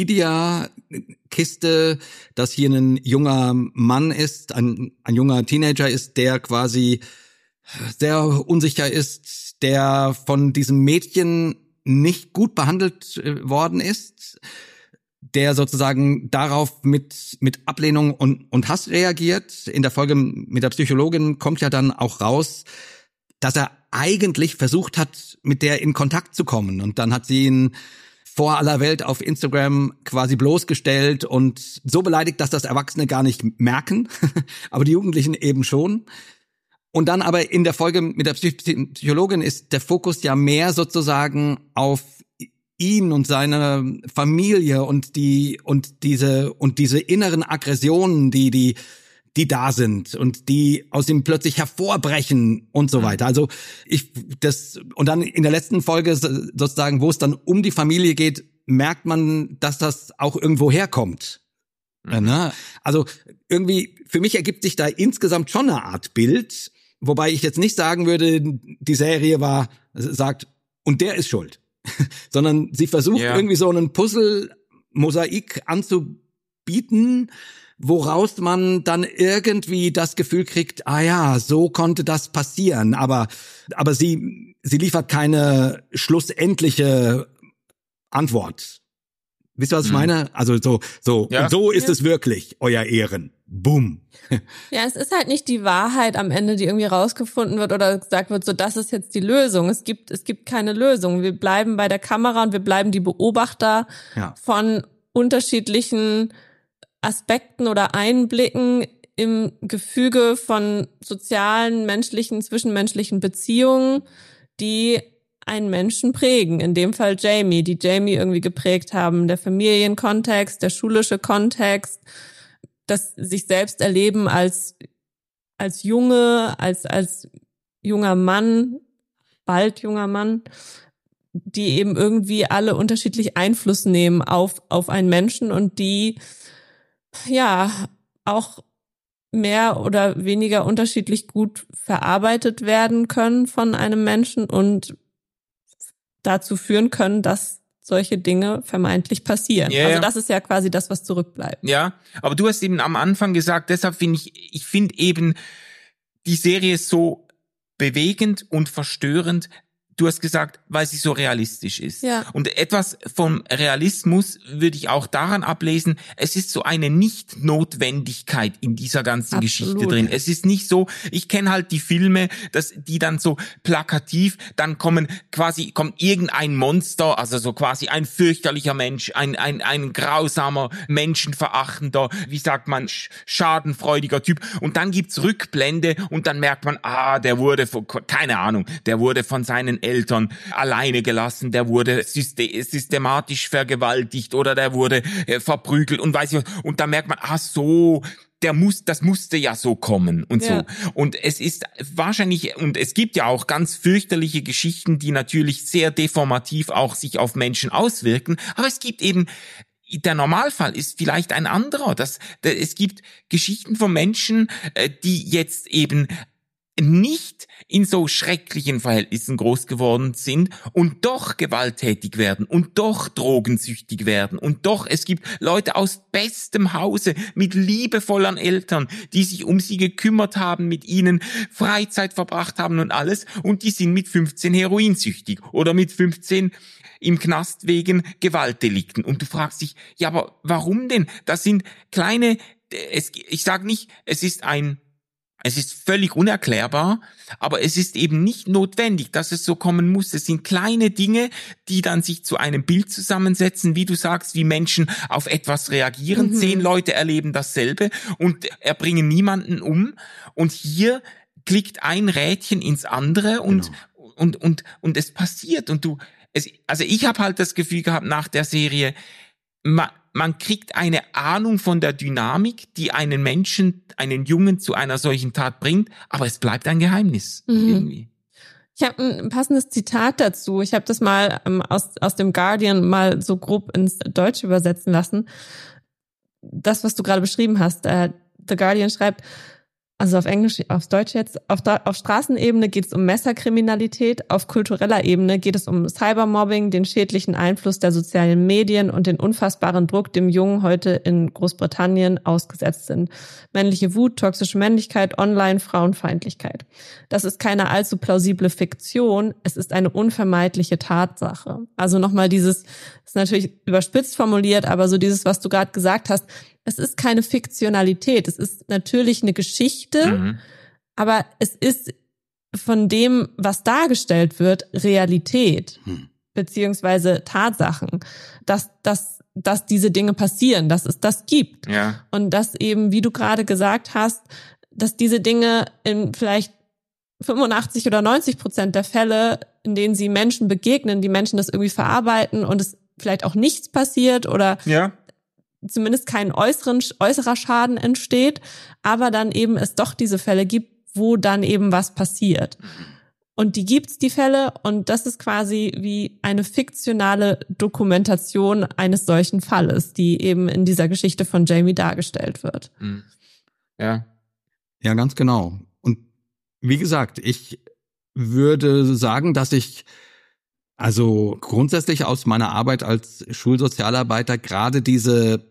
Social-Media-Kiste, dass hier ein junger Mann ist, ein, ein junger Teenager ist, der quasi sehr unsicher ist, der von diesem Mädchen nicht gut behandelt äh, worden ist, der sozusagen darauf mit mit Ablehnung und und Hass reagiert. In der Folge mit der Psychologin kommt ja dann auch raus, dass er eigentlich versucht hat, mit der in Kontakt zu kommen. Und dann hat sie ihn vor aller Welt auf Instagram quasi bloßgestellt und so beleidigt, dass das Erwachsene gar nicht merken, aber die Jugendlichen eben schon. Und dann aber in der Folge mit der Psychologin ist der Fokus ja mehr sozusagen auf ihn und seine Familie und die und diese und diese inneren Aggressionen, die die die da sind und die aus ihm plötzlich hervorbrechen und so weiter. Also ich das und dann in der letzten Folge sozusagen, wo es dann um die Familie geht, merkt man, dass das auch irgendwo herkommt. Mhm. Ja, also irgendwie für mich ergibt sich da insgesamt schon eine Art Bild, wobei ich jetzt nicht sagen würde, die Serie war sagt und der ist schuld, sondern sie versucht ja. irgendwie so einen Puzzle-Mosaik anzubieten, woraus man dann irgendwie das Gefühl kriegt, ah ja, so konnte das passieren, aber aber sie sie liefert keine schlussendliche Antwort. Wisst ihr, was ich Mhm. meine? Also so so Ja. und so ist Ja. es wirklich, euer Ehren. Bumm. Ja, es ist halt nicht die Wahrheit am Ende, die irgendwie rausgefunden wird oder gesagt wird, so das ist jetzt die Lösung. Es gibt es gibt keine Lösung. Wir bleiben bei der Kamera und wir bleiben die Beobachter Ja. von unterschiedlichen Aspekten oder Einblicken im Gefüge von sozialen, menschlichen, zwischenmenschlichen Beziehungen, die einen Menschen prägen. In dem Fall Jamie, die Jamie irgendwie geprägt haben. Der Familienkontext, der schulische Kontext, das sich selbst erleben als als Junge, als als junger Mann, bald junger Mann, die eben irgendwie alle unterschiedlich Einfluss nehmen auf auf einen Menschen und die ja auch mehr oder weniger unterschiedlich gut verarbeitet werden können von einem Menschen und dazu führen können, dass solche Dinge vermeintlich passieren. Yeah. Also das ist ja quasi das, was zurückbleibt. Ja, aber du hast eben am Anfang gesagt, deshalb finde ich, ich finde eben die Serie so bewegend und verstörend. Du hast gesagt, weil sie so realistisch ist. Ja. Und etwas vom Realismus würde ich auch daran ablesen, es ist so eine Nicht-Notwendigkeit in dieser ganzen Absolut. Geschichte drin. Es ist nicht so, ich kenne halt die Filme, dass die dann so plakativ, dann kommen quasi, kommt irgendein Monster, also so quasi ein fürchterlicher Mensch, ein, ein, ein grausamer, menschenverachtender, wie sagt man, schadenfreudiger Typ. Und dann gibt's Rückblende und dann merkt man, ah, der wurde von, keine Ahnung, der wurde von seinen Eltern alleine gelassen, der wurde systematisch vergewaltigt oder der wurde äh, verprügelt und weiß ich was. Und da merkt man, ach so, der muss, das musste ja so kommen und ja. so. Und es ist wahrscheinlich, und es gibt ja auch ganz fürchterliche Geschichten, die natürlich sehr deformativ auch sich auf Menschen auswirken, aber es gibt eben der Normalfall ist vielleicht ein anderer. Das, es gibt Geschichten von Menschen, die jetzt eben nicht in so schrecklichen Verhältnissen groß geworden sind und doch gewalttätig werden und doch drogensüchtig werden und doch, es gibt Leute aus bestem Hause mit liebevollen Eltern, die sich um sie gekümmert haben, mit ihnen Freizeit verbracht haben und alles und die sind mit fünfzehn heroinsüchtig oder mit fünfzehn im Knast wegen Gewaltdelikten und du fragst dich, ja, aber warum denn? Das sind kleine, es, ich sag nicht, es ist ein Es ist völlig unerklärbar, aber es ist eben nicht notwendig, dass es so kommen muss. Es sind kleine Dinge, die dann sich zu einem Bild zusammensetzen, wie du sagst, wie Menschen auf etwas reagieren. Mhm. Zehn Leute erleben dasselbe und erbringen niemanden um. Und hier klickt ein Rädchen ins andere und genau. und und und es passiert. Und du, es, also ich habe halt das Gefühl gehabt nach der Serie, man, man kriegt eine Ahnung von der Dynamik, die einen Menschen, einen Jungen zu einer solchen Tat bringt, aber es bleibt ein Geheimnis. Mhm. Irgendwie. Ich habe ein passendes Zitat dazu. Ich habe das mal ähm, aus aus dem Guardian mal so grob ins Deutsche übersetzen lassen. Das, was du gerade beschrieben hast, äh, The Guardian schreibt, also auf Englisch, auf Deutsch jetzt, auf, auf Straßenebene geht es um Messerkriminalität, auf kultureller Ebene geht es um Cybermobbing, den schädlichen Einfluss der sozialen Medien und den unfassbaren Druck, dem Jungen heute in Großbritannien ausgesetzt sind. Männliche Wut, toxische Männlichkeit, Online, Frauenfeindlichkeit. Das ist keine allzu plausible Fiktion, es ist eine unvermeidliche Tatsache. Also nochmal dieses, ist natürlich überspitzt formuliert, aber so dieses, was du gerade gesagt hast, es ist keine Fiktionalität, es ist natürlich eine Geschichte, mhm. aber es ist von dem, was dargestellt wird, Realität, mhm. beziehungsweise Tatsachen, dass, dass, dass diese Dinge passieren, dass es das gibt. Ja. Und dass eben, wie du gerade gesagt hast, dass diese Dinge in vielleicht fünfundachtzig oder neunzig Prozent der Fälle, in denen sie Menschen begegnen, die Menschen das irgendwie verarbeiten und es vielleicht auch nichts passiert oder ja. zumindest kein äußeren, äußerer Schaden entsteht, aber dann eben es doch diese Fälle gibt, wo dann eben was passiert. Und die gibt's, die Fälle, und das ist quasi wie eine fiktionale Dokumentation eines solchen Falles, die eben in dieser Geschichte von Jamie dargestellt wird. Ja. Ja, ganz genau. Und wie gesagt, ich würde sagen, dass ich also grundsätzlich aus meiner Arbeit als Schulsozialarbeiter gerade diese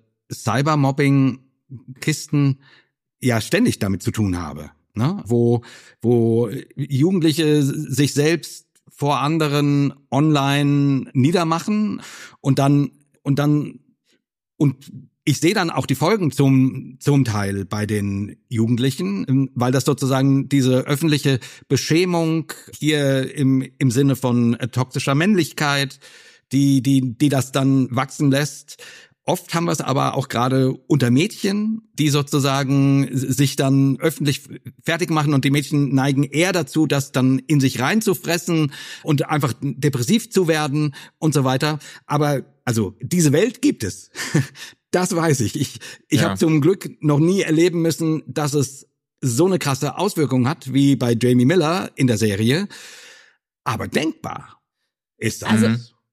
Cybermobbing-Kisten ja ständig damit zu tun habe, ne? Wo, wo Jugendliche sich selbst vor anderen online niedermachen und dann, und dann, und ich sehe dann auch die Folgen zum, zum Teil bei den Jugendlichen, weil das sozusagen diese öffentliche Beschämung hier im, im Sinne von toxischer Männlichkeit, die, die, die das dann wachsen lässt. Oft haben wir es aber auch gerade unter Mädchen, die sozusagen sich dann öffentlich fertig machen und die Mädchen neigen eher dazu, das dann in sich reinzufressen und einfach depressiv zu werden und so weiter. Aber also diese Welt gibt es. Das weiß ich. Ich, ich ja. habe zum Glück noch nie erleben müssen, dass es so eine krasse Auswirkung hat wie bei Jamie Miller in der Serie. Aber denkbar ist das. Also,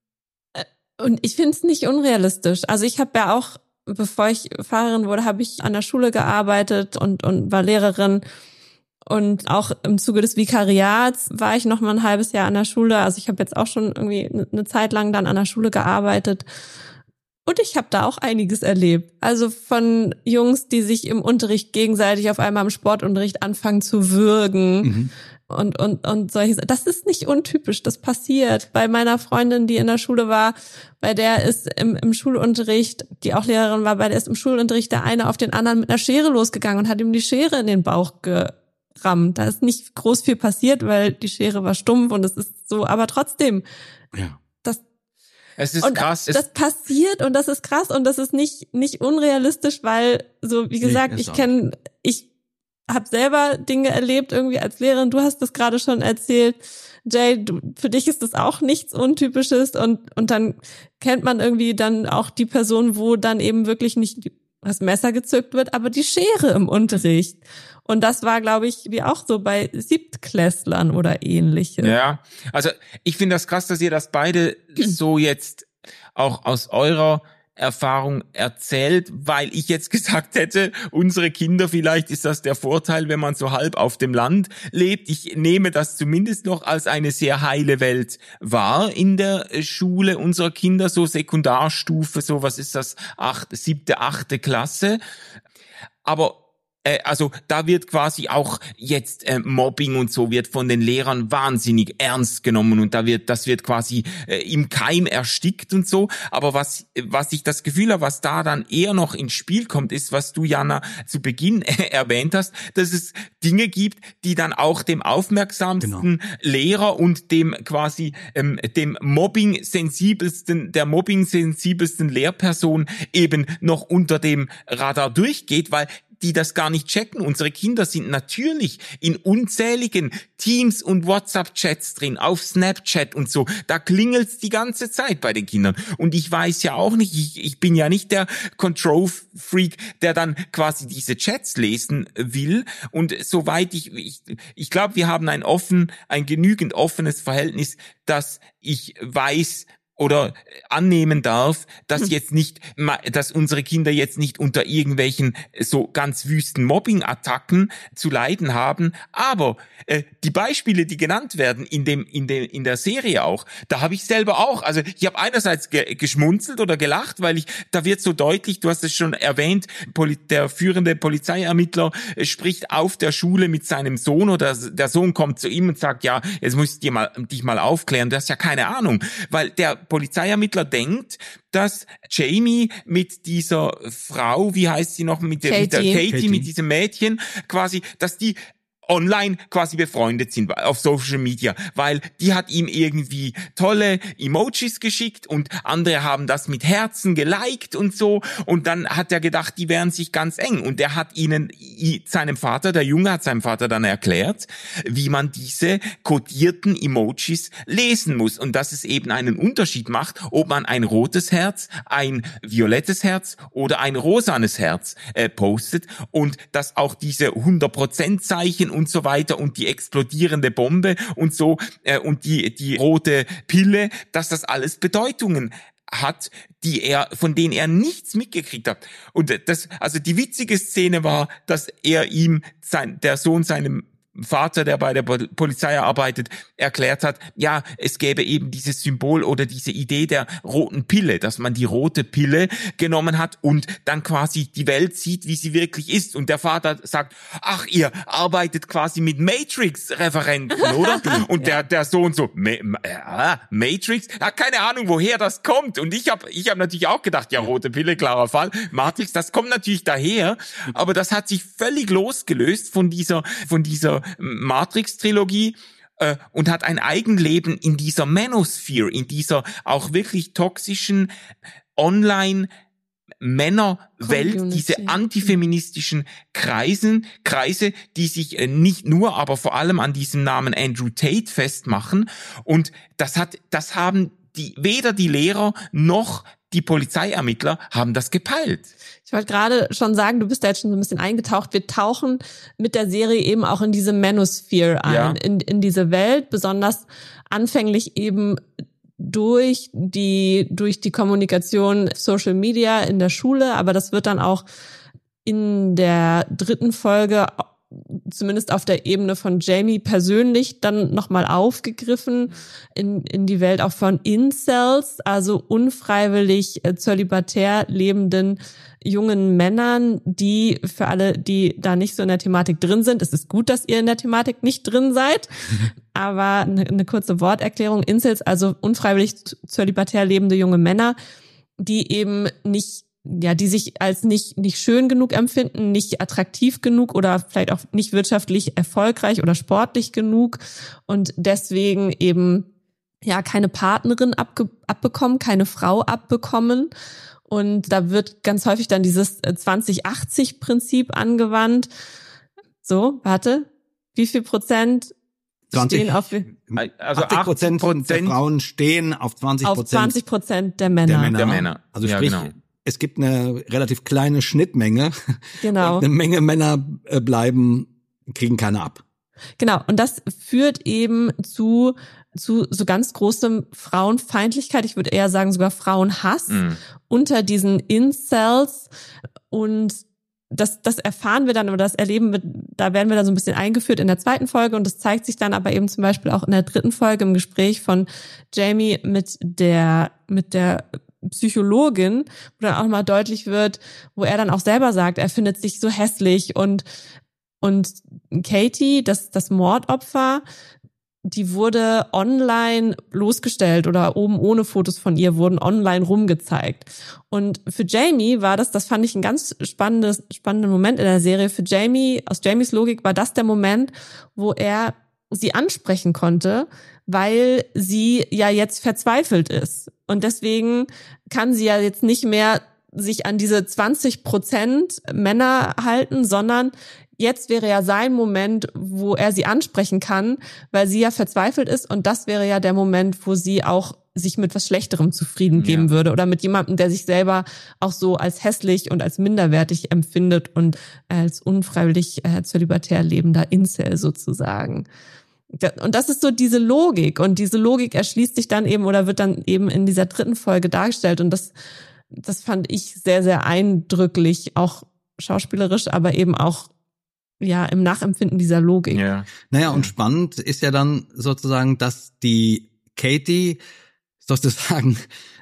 und ich finde es nicht unrealistisch. Also ich habe ja auch, bevor ich Fahrerin wurde, habe ich an der Schule gearbeitet und und war Lehrerin. Und auch im Zuge des Vikariats war ich noch mal ein halbes Jahr an der Schule. Also ich habe jetzt auch schon irgendwie eine Zeit lang dann an der Schule gearbeitet. Und ich habe da auch einiges erlebt. Also von Jungs, die sich im Unterricht gegenseitig auf einmal im Sportunterricht anfangen zu würgen. Mhm. Und, und, und solche, das ist nicht untypisch, das passiert. Bei meiner Freundin, die in der Schule war, bei der ist im, im Schulunterricht, die auch Lehrerin war, bei der ist im Schulunterricht der eine auf den anderen mit einer Schere losgegangen und hat ihm die Schere in den Bauch gerammt. Da ist nicht groß viel passiert, weil die Schere war stumpf und es ist so, aber trotzdem, ja. das, es ist und krass. Das passiert und das ist krass und das ist nicht, nicht unrealistisch, weil, so, wie gesagt, nee, ich kenne, ich, habe selber Dinge erlebt irgendwie als Lehrerin. Du hast das gerade schon erzählt. Jay, du, für dich ist das auch nichts Untypisches und und dann kennt man irgendwie dann auch die Person, wo dann eben wirklich nicht das Messer gezückt wird, aber die Schere im Unterricht. Und das war, glaube ich, wie auch so bei Siebtklässlern oder Ähnliches. Ja, also ich finde das krass, dass ihr das beide so jetzt auch aus eurer Erfahrung erzählt, weil ich jetzt gesagt hätte, unsere Kinder, vielleicht ist das der Vorteil, wenn man so halb auf dem Land lebt. Ich nehme das zumindest noch als eine sehr heile Welt wahr in der Schule unserer Kinder, so Sekundarstufe, so was ist das, achte, siebte, achte Klasse. Aber also da wird quasi auch jetzt äh, Mobbing und so wird von den Lehrern wahnsinnig ernst genommen und da wird das wird quasi äh, im Keim erstickt und so. Aber was was ich das Gefühl habe, was da dann eher noch ins Spiel kommt, ist, was du, Jana, zu Beginn äh, erwähnt hast, dass es Dinge gibt, die dann auch dem aufmerksamsten genau. Lehrer und dem quasi ähm, dem Mobbing-sensibelsten, der Mobbing-sensibelsten Lehrperson eben noch unter dem Radar durchgeht, weil die das gar nicht checken. Unsere Kinder sind natürlich in unzähligen Teams und WhatsApp-Chats drin, auf Snapchat und so. Da klingelt's die ganze Zeit bei den Kindern. Und ich weiß ja auch nicht, ich, ich bin ja nicht der Control-Freak, der dann quasi diese Chats lesen will. Und soweit ich, ich, ich glaube, wir haben ein offen, ein genügend offenes Verhältnis, dass ich weiß, oder annehmen darf, dass jetzt nicht, dass unsere Kinder jetzt nicht unter irgendwelchen so ganz wüsten Mobbing-Attacken zu leiden haben. Aber äh, die Beispiele, die genannt werden in dem in dem in der Serie auch, da habe ich selber auch. Also ich habe einerseits ge- geschmunzelt oder gelacht, weil ich da wird so deutlich. Du hast es schon erwähnt. Poli- der führende Polizeiermittler äh, spricht auf der Schule mit seinem Sohn oder der Sohn kommt zu ihm und sagt: Ja, jetzt muss ich dir mal dich mal aufklären. Du hast ja keine Ahnung, weil der Polizeiermittler denkt, dass Jamie mit dieser Frau, wie heißt sie noch, mit der, mit der Katie, Katie, mit diesem Mädchen, quasi, dass die online quasi befreundet sind auf Social Media, weil die hat ihm irgendwie tolle Emojis geschickt und andere haben das mit Herzen geliked und so und dann hat er gedacht, die wären sich ganz eng und er hat ihnen, seinem Vater, der Junge hat seinem Vater dann erklärt, wie man diese kodierten Emojis lesen muss und dass es eben einen Unterschied macht, ob man ein rotes Herz, ein violettes Herz oder ein rosanes Herz äh, postet und dass auch diese hundert Prozent Zeichen und so weiter und die explodierende Bombe und so äh, und die die rote Pille, dass das alles Bedeutungen hat, die er von denen er nichts mitgekriegt hat. Und das, also die witzige Szene war, dass er ihm sein der Sohn seinem Vater, der bei der Polizei arbeitet, erklärt hat, ja, es gäbe eben dieses Symbol oder diese Idee der roten Pille, dass man die rote Pille genommen hat und dann quasi die Welt sieht, wie sie wirklich ist. Und der Vater sagt, ach, ihr arbeitet quasi mit Matrix-Referenten, oder? Und der der Sohn so, Ma- äh, Matrix? Ja, keine Ahnung, woher das kommt. Und ich habe ich hab natürlich auch gedacht, ja, rote Pille, klarer Fall. Matrix, das kommt natürlich daher. Aber das hat sich völlig losgelöst von dieser von dieser Matrix-Trilogie äh, und hat ein Eigenleben in dieser Manosphere, in dieser auch wirklich toxischen Online- Männerwelt, Community. diese antifeministischen Kreisen, Kreise, die sich äh, nicht nur, aber vor allem an diesem Namen Andrew Tate festmachen. Und das hat, das haben die, weder die Lehrer noch die Polizeiermittler haben das gepeilt. Ich wollte gerade schon sagen, du bist da jetzt schon so ein bisschen eingetaucht. Wir tauchen mit der Serie eben auch in diese Manosphere ein, Ja. in, in diese Welt, besonders anfänglich eben durch die, durch die Kommunikation Social Media in der Schule, aber das wird dann auch in der dritten Folge zumindest auf der Ebene von Jamie persönlich dann nochmal aufgegriffen in, in die Welt auch von Incels, also unfreiwillig äh, zölibatär lebenden jungen Männern, die für alle, die da nicht so in der Thematik drin sind, es ist gut, dass ihr in der Thematik nicht drin seid, aber eine, eine kurze Worterklärung, Incels, also unfreiwillig zölibatär lebende junge Männer, die eben nicht ja, die sich als nicht nicht schön genug empfinden, nicht attraktiv genug oder vielleicht auch nicht wirtschaftlich erfolgreich oder sportlich genug und deswegen eben ja keine Partnerin abge- abbekommen, keine Frau abbekommen. Und da wird ganz häufig dann dieses zwanzig achtzig Prinzip angewandt. So, warte, wie viel Prozent zwanzig, stehen auf Also achtzig Prozent der Frauen stehen auf zwanzig Prozent auf zwanzig Prozent der Männer. der Männer. Der Männer. Also Ja, sprich, genau. es gibt eine relativ kleine Schnittmenge. Genau. Und eine Menge Männer äh, bleiben, kriegen keine ab. Genau, und das führt eben zu zu so ganz großem Frauenfeindlichkeit, ich würde eher sagen sogar Frauenhass Mhm. unter diesen Incels und das das erfahren wir dann oder das erleben wir, da werden wir dann so ein bisschen eingeführt in der zweiten Folge und das zeigt sich dann aber eben zum Beispiel auch in der dritten Folge im Gespräch von Jamie mit der mit der Psychologin, wo dann auch mal deutlich wird, wo er dann auch selber sagt, er findet sich so hässlich und und Katie, das das Mordopfer, die wurde online bloßgestellt oder oben ohne Fotos von ihr wurden online rumgezeigt. Und für Jamie war das, das fand ich ein ganz spannendes spannender Moment in der Serie. Für Jamie, aus Jamies Logik war das der Moment, wo er sie ansprechen konnte, weil sie ja jetzt verzweifelt ist. Und deswegen kann sie ja jetzt nicht mehr sich an diese zwanzig Prozent Männer halten, sondern jetzt wäre ja sein Moment, wo er sie ansprechen kann, weil sie ja verzweifelt ist und das wäre ja der Moment, wo sie auch sich mit was Schlechterem zufrieden geben Ja. würde oder mit jemandem, der sich selber auch so als hässlich und als minderwertig empfindet und als unfreiwillig äh, zölibatär lebender Incel sozusagen. Und das ist so diese Logik und diese Logik erschließt sich dann eben oder wird dann eben in dieser dritten Folge dargestellt und das, das fand ich sehr, sehr eindrücklich, auch schauspielerisch, aber eben auch ja im Nachempfinden dieser Logik. Ja. Naja, und spannend ist ja dann sozusagen, dass die Katie sozusagen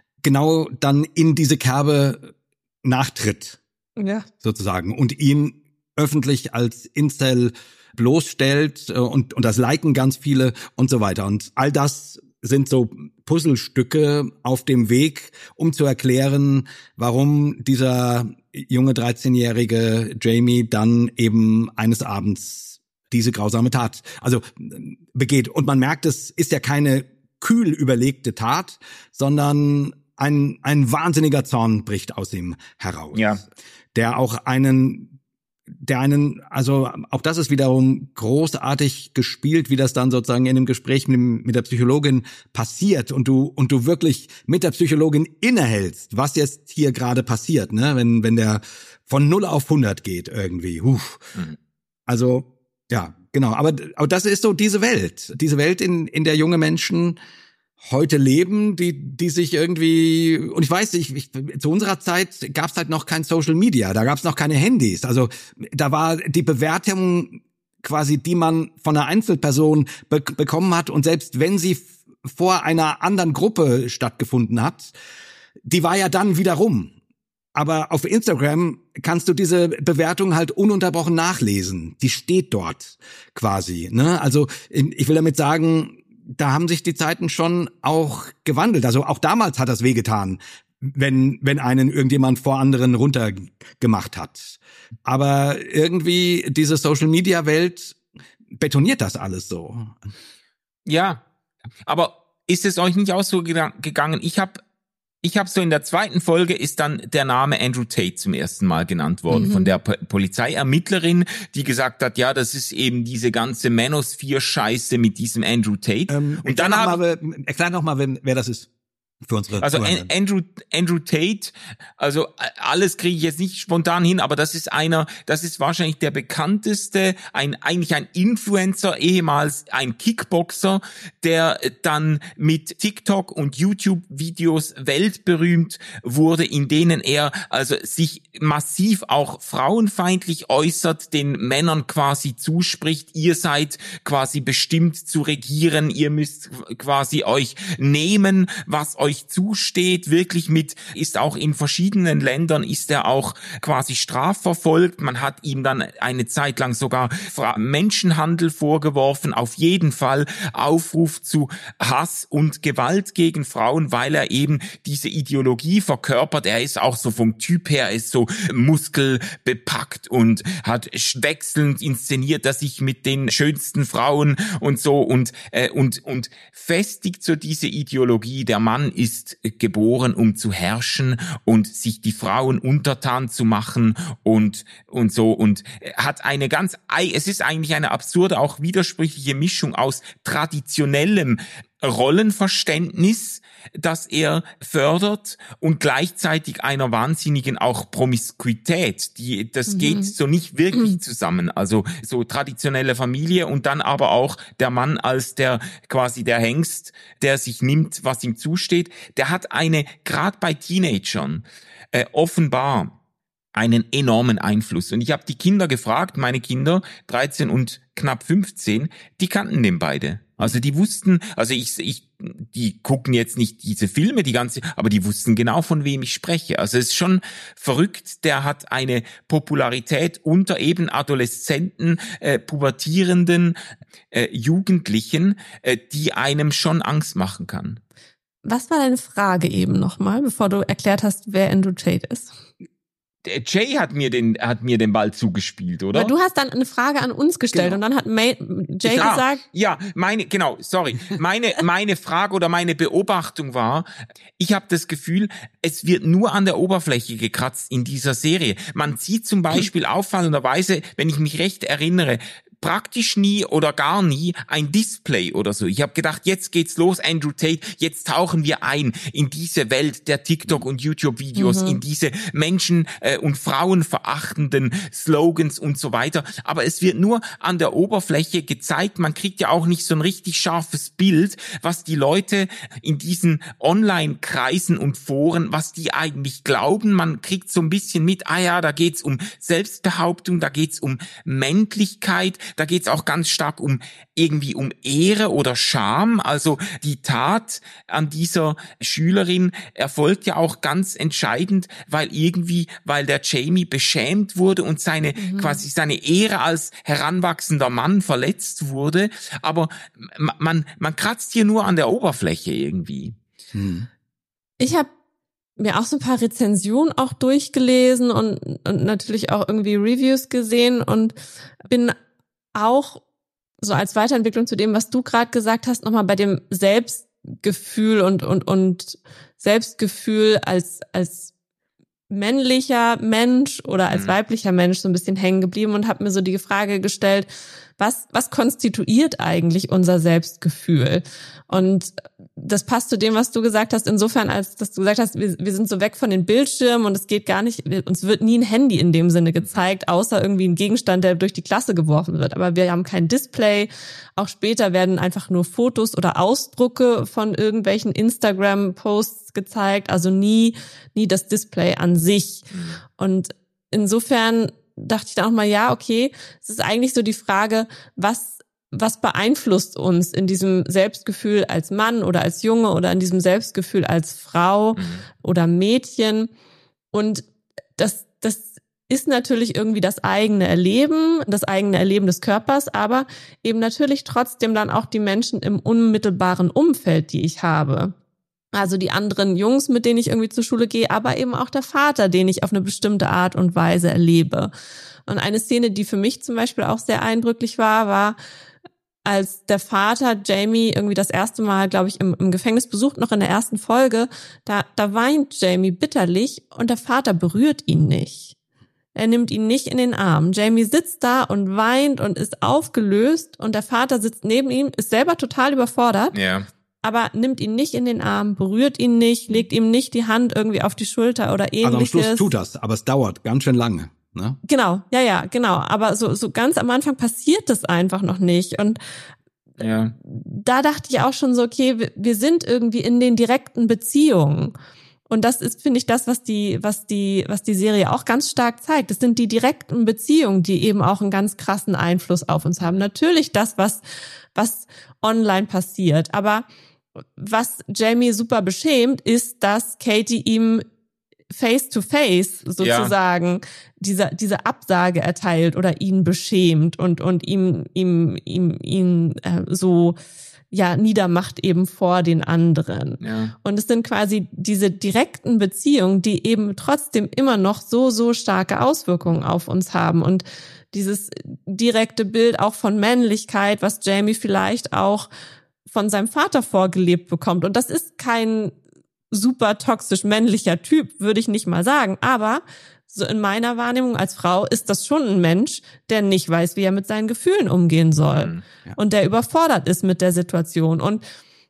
genau dann in diese Kerbe nachtritt, Ja. sozusagen, und ihn öffentlich als Incel bloßstellt äh, und, und das liken ganz viele und so weiter. Und all das sind so Puzzlestücke auf dem Weg, um zu erklären, warum dieser junge dreizehnjährige Jamie dann eben eines Abends diese grausame Tat, also begeht. Und man merkt, es ist ja keine kühl überlegte Tat, sondern ein, ein wahnsinniger Zorn bricht aus ihm heraus. Ja. Der auch einen der einen, also auch das ist wiederum großartig gespielt, wie das dann sozusagen in dem Gespräch mit, dem, mit der Psychologin passiert und du und du wirklich mit der Psychologin innehältst, was jetzt hier gerade passiert, ne, wenn wenn der von null auf hundert geht irgendwie. Huh. Mhm. Also ja, genau. Aber aber das ist so diese Welt, diese Welt, in in der junge Menschen heute leben, die die sich irgendwie, und ich weiß, ich, ich zu unserer Zeit gab es halt noch kein Social Media, da gab es noch keine Handys, also da war die Bewertung quasi, die man von einer Einzelperson be- bekommen hat, und selbst wenn sie f- vor einer anderen Gruppe stattgefunden hat, die war ja dann wieder rum. Aber auf Instagram kannst du diese Bewertung halt ununterbrochen nachlesen. Die steht dort quasi, ne? Also ich will damit sagen, da haben sich die Zeiten schon auch gewandelt. Also auch damals hat das wehgetan, wenn wenn einen irgendjemand vor anderen runtergemacht hat. Aber irgendwie diese Social-Media-Welt betoniert das alles so. Ja, aber ist es euch nicht auch so gega- gegangen? Ich habe Ich habe so in der zweiten Folge ist dann der Name Andrew Tate zum ersten Mal genannt worden mhm. von der P- Polizeiermittlerin, die gesagt hat, ja, das ist eben diese ganze Manosphere-Scheiße mit diesem Andrew Tate. Ähm, und dann habe ich erklär noch mal, wer, wer das ist. Für unsere also An- Andrew Andrew Tate, also alles kriege ich jetzt nicht spontan hin, aber das ist einer, das ist wahrscheinlich der bekannteste, ein eigentlich ein Influencer, ehemals ein Kickboxer, der dann mit TikTok und YouTube-Videos weltberühmt wurde, in denen er also sich massiv auch frauenfeindlich äußert, den Männern quasi zuspricht, ihr seid quasi bestimmt zu regieren, ihr müsst quasi euch nehmen, was euch euch zusteht, wirklich mit, ist auch in verschiedenen Ländern, ist er auch quasi strafverfolgt. Man hat ihm dann eine Zeit lang sogar Menschenhandel vorgeworfen. Auf jeden Fall Aufruf zu Hass und Gewalt gegen Frauen, weil er eben diese Ideologie verkörpert. Er ist auch so vom Typ her, ist so muskelbepackt und hat wechselnd inszeniert, dass sich mit den schönsten Frauen und so und, äh, und, und festigt so diese Ideologie, der Mann ist geboren, um zu herrschen und sich die Frauen untertan zu machen und und so und hat eine ganz, es ist eigentlich eine absurde, auch widersprüchliche Mischung aus traditionellem Rollenverständnis, das er fördert und gleichzeitig einer wahnsinnigen auch Promiskuität, die das mhm. geht so nicht wirklich zusammen, also so traditionelle Familie und dann aber auch der Mann als der quasi der Hengst, der sich nimmt, was ihm zusteht, der hat eine, gerade bei Teenagern, äh, offenbar einen enormen Einfluss. Und ich habe die Kinder gefragt, meine Kinder, dreizehn und knapp fünfzehn, die kannten den beide. Also die wussten, also ich, ich, die gucken jetzt nicht diese Filme, die ganze, aber die wussten genau, von wem ich spreche. Also es ist schon verrückt, der hat eine Popularität unter eben Adoleszenten, äh, pubertierenden äh, Jugendlichen, äh, die einem schon Angst machen kann. Was war deine Frage eben nochmal, bevor du erklärt hast, wer Andrew Tate ist? Jay hat mir den hat mir den Ball zugespielt, oder? Aber du hast dann eine Frage an uns gestellt genau. und dann hat May, Jay ja, gesagt... Ja, meine, genau, sorry. Meine meine Frage oder meine Beobachtung war, ich habe das Gefühl, es wird nur an der Oberfläche gekratzt in dieser Serie. Man sieht zum Beispiel auffallenderweise, wenn ich mich recht erinnere, praktisch nie oder gar nie ein Display oder so. Ich habe gedacht, jetzt geht's los, Andrew Tate, jetzt tauchen wir ein in diese Welt der TikTok- und YouTube-Videos, mhm. in diese Menschen- äh, und frauenverachtenden Slogans und so weiter. Aber es wird nur an der Oberfläche gezeigt. Man kriegt ja auch nicht so ein richtig scharfes Bild, was die Leute in diesen Online-Kreisen und Foren, was die eigentlich glauben. Man kriegt so ein bisschen mit, ah ja, da geht's um Selbstbehauptung, da geht's um Männlichkeit, da geht es auch ganz stark um irgendwie um Ehre oder Scham. Also die Tat an dieser Schülerin erfolgt ja auch ganz entscheidend, weil irgendwie, weil der Jamie beschämt wurde und seine mhm. quasi seine Ehre als heranwachsender Mann verletzt wurde. Aber man man kratzt hier nur an der Oberfläche irgendwie. Hm. Ich habe mir auch so ein paar Rezensionen auch durchgelesen und, und natürlich auch irgendwie Reviews gesehen und bin auch so als Weiterentwicklung zu dem, was du gerade gesagt hast, nochmal bei dem Selbstgefühl und und und Selbstgefühl als als männlicher Mensch oder als weiblicher Mensch so ein bisschen hängen geblieben und habe mir so die Frage gestellt, was was konstituiert eigentlich unser Selbstgefühl? Und das passt zu dem, was du gesagt hast, insofern, als dass du gesagt hast, wir, wir sind so weg von den Bildschirmen und es geht gar nicht, uns wird nie ein Handy in dem Sinne gezeigt, außer irgendwie ein Gegenstand, der durch die Klasse geworfen wird. Aber wir haben kein Display. Auch später werden einfach nur Fotos oder Ausdrucke von irgendwelchen Instagram-Posts gezeigt, also nie, nie das Display an sich. Und insofern dachte ich dann auch mal, ja, okay, es ist eigentlich so die Frage, was was beeinflusst uns in diesem Selbstgefühl als Mann oder als Junge oder in diesem Selbstgefühl als Frau mhm. oder Mädchen? Und das, das ist natürlich irgendwie das eigene Erleben, das eigene Erleben des Körpers, aber eben natürlich trotzdem dann auch die Menschen im unmittelbaren Umfeld, die ich habe. Also die anderen Jungs, mit denen ich irgendwie zur Schule gehe, aber eben auch der Vater, den ich auf eine bestimmte Art und Weise erlebe. Und eine Szene, die für mich zum Beispiel auch sehr eindrücklich war, war, als der Vater Jamie irgendwie das erste Mal, glaube ich, im, im Gefängnis besucht, noch in der ersten Folge, da, da weint Jamie bitterlich und der Vater berührt ihn nicht. Er nimmt ihn nicht in den Arm. Jamie sitzt da und weint und ist aufgelöst und der Vater sitzt neben ihm, ist selber total überfordert, Ja. aber nimmt ihn nicht in den Arm, berührt ihn nicht, legt ihm nicht die Hand irgendwie auf die Schulter oder ähnliches. Also am Schluss tut das, aber es dauert ganz schön lange. Ne? Genau, ja, ja, genau. Aber so, so ganz am Anfang passiert das einfach noch nicht. Und Ja. da dachte ich auch schon so, okay, wir, wir sind irgendwie in den direkten Beziehungen. Und das ist, finde ich, das, was die, was die, was die Serie auch ganz stark zeigt. Das sind die direkten Beziehungen, die eben auch einen ganz krassen Einfluss auf uns haben. Natürlich das, was, was online passiert. Aber was Jamie super beschämt, ist, dass Katie ihm face to face sozusagen ja. diese, diese Absage erteilt oder ihn beschämt und, und ihm, ihm, ihm, ihn äh, so, ja, niedermacht eben vor den anderen. Ja. Und es sind quasi diese direkten Beziehungen, die eben trotzdem immer noch so, so starke Auswirkungen auf uns haben. Und dieses direkte Bild auch von Männlichkeit, was Jamie vielleicht auch von seinem Vater vorgelebt bekommt. Und das ist kein super toxisch männlicher Typ, würde ich nicht mal sagen. Aber so in meiner Wahrnehmung als Frau ist das schon ein Mensch, der nicht weiß, wie er mit seinen Gefühlen umgehen soll. Ja. Und der überfordert ist mit der Situation und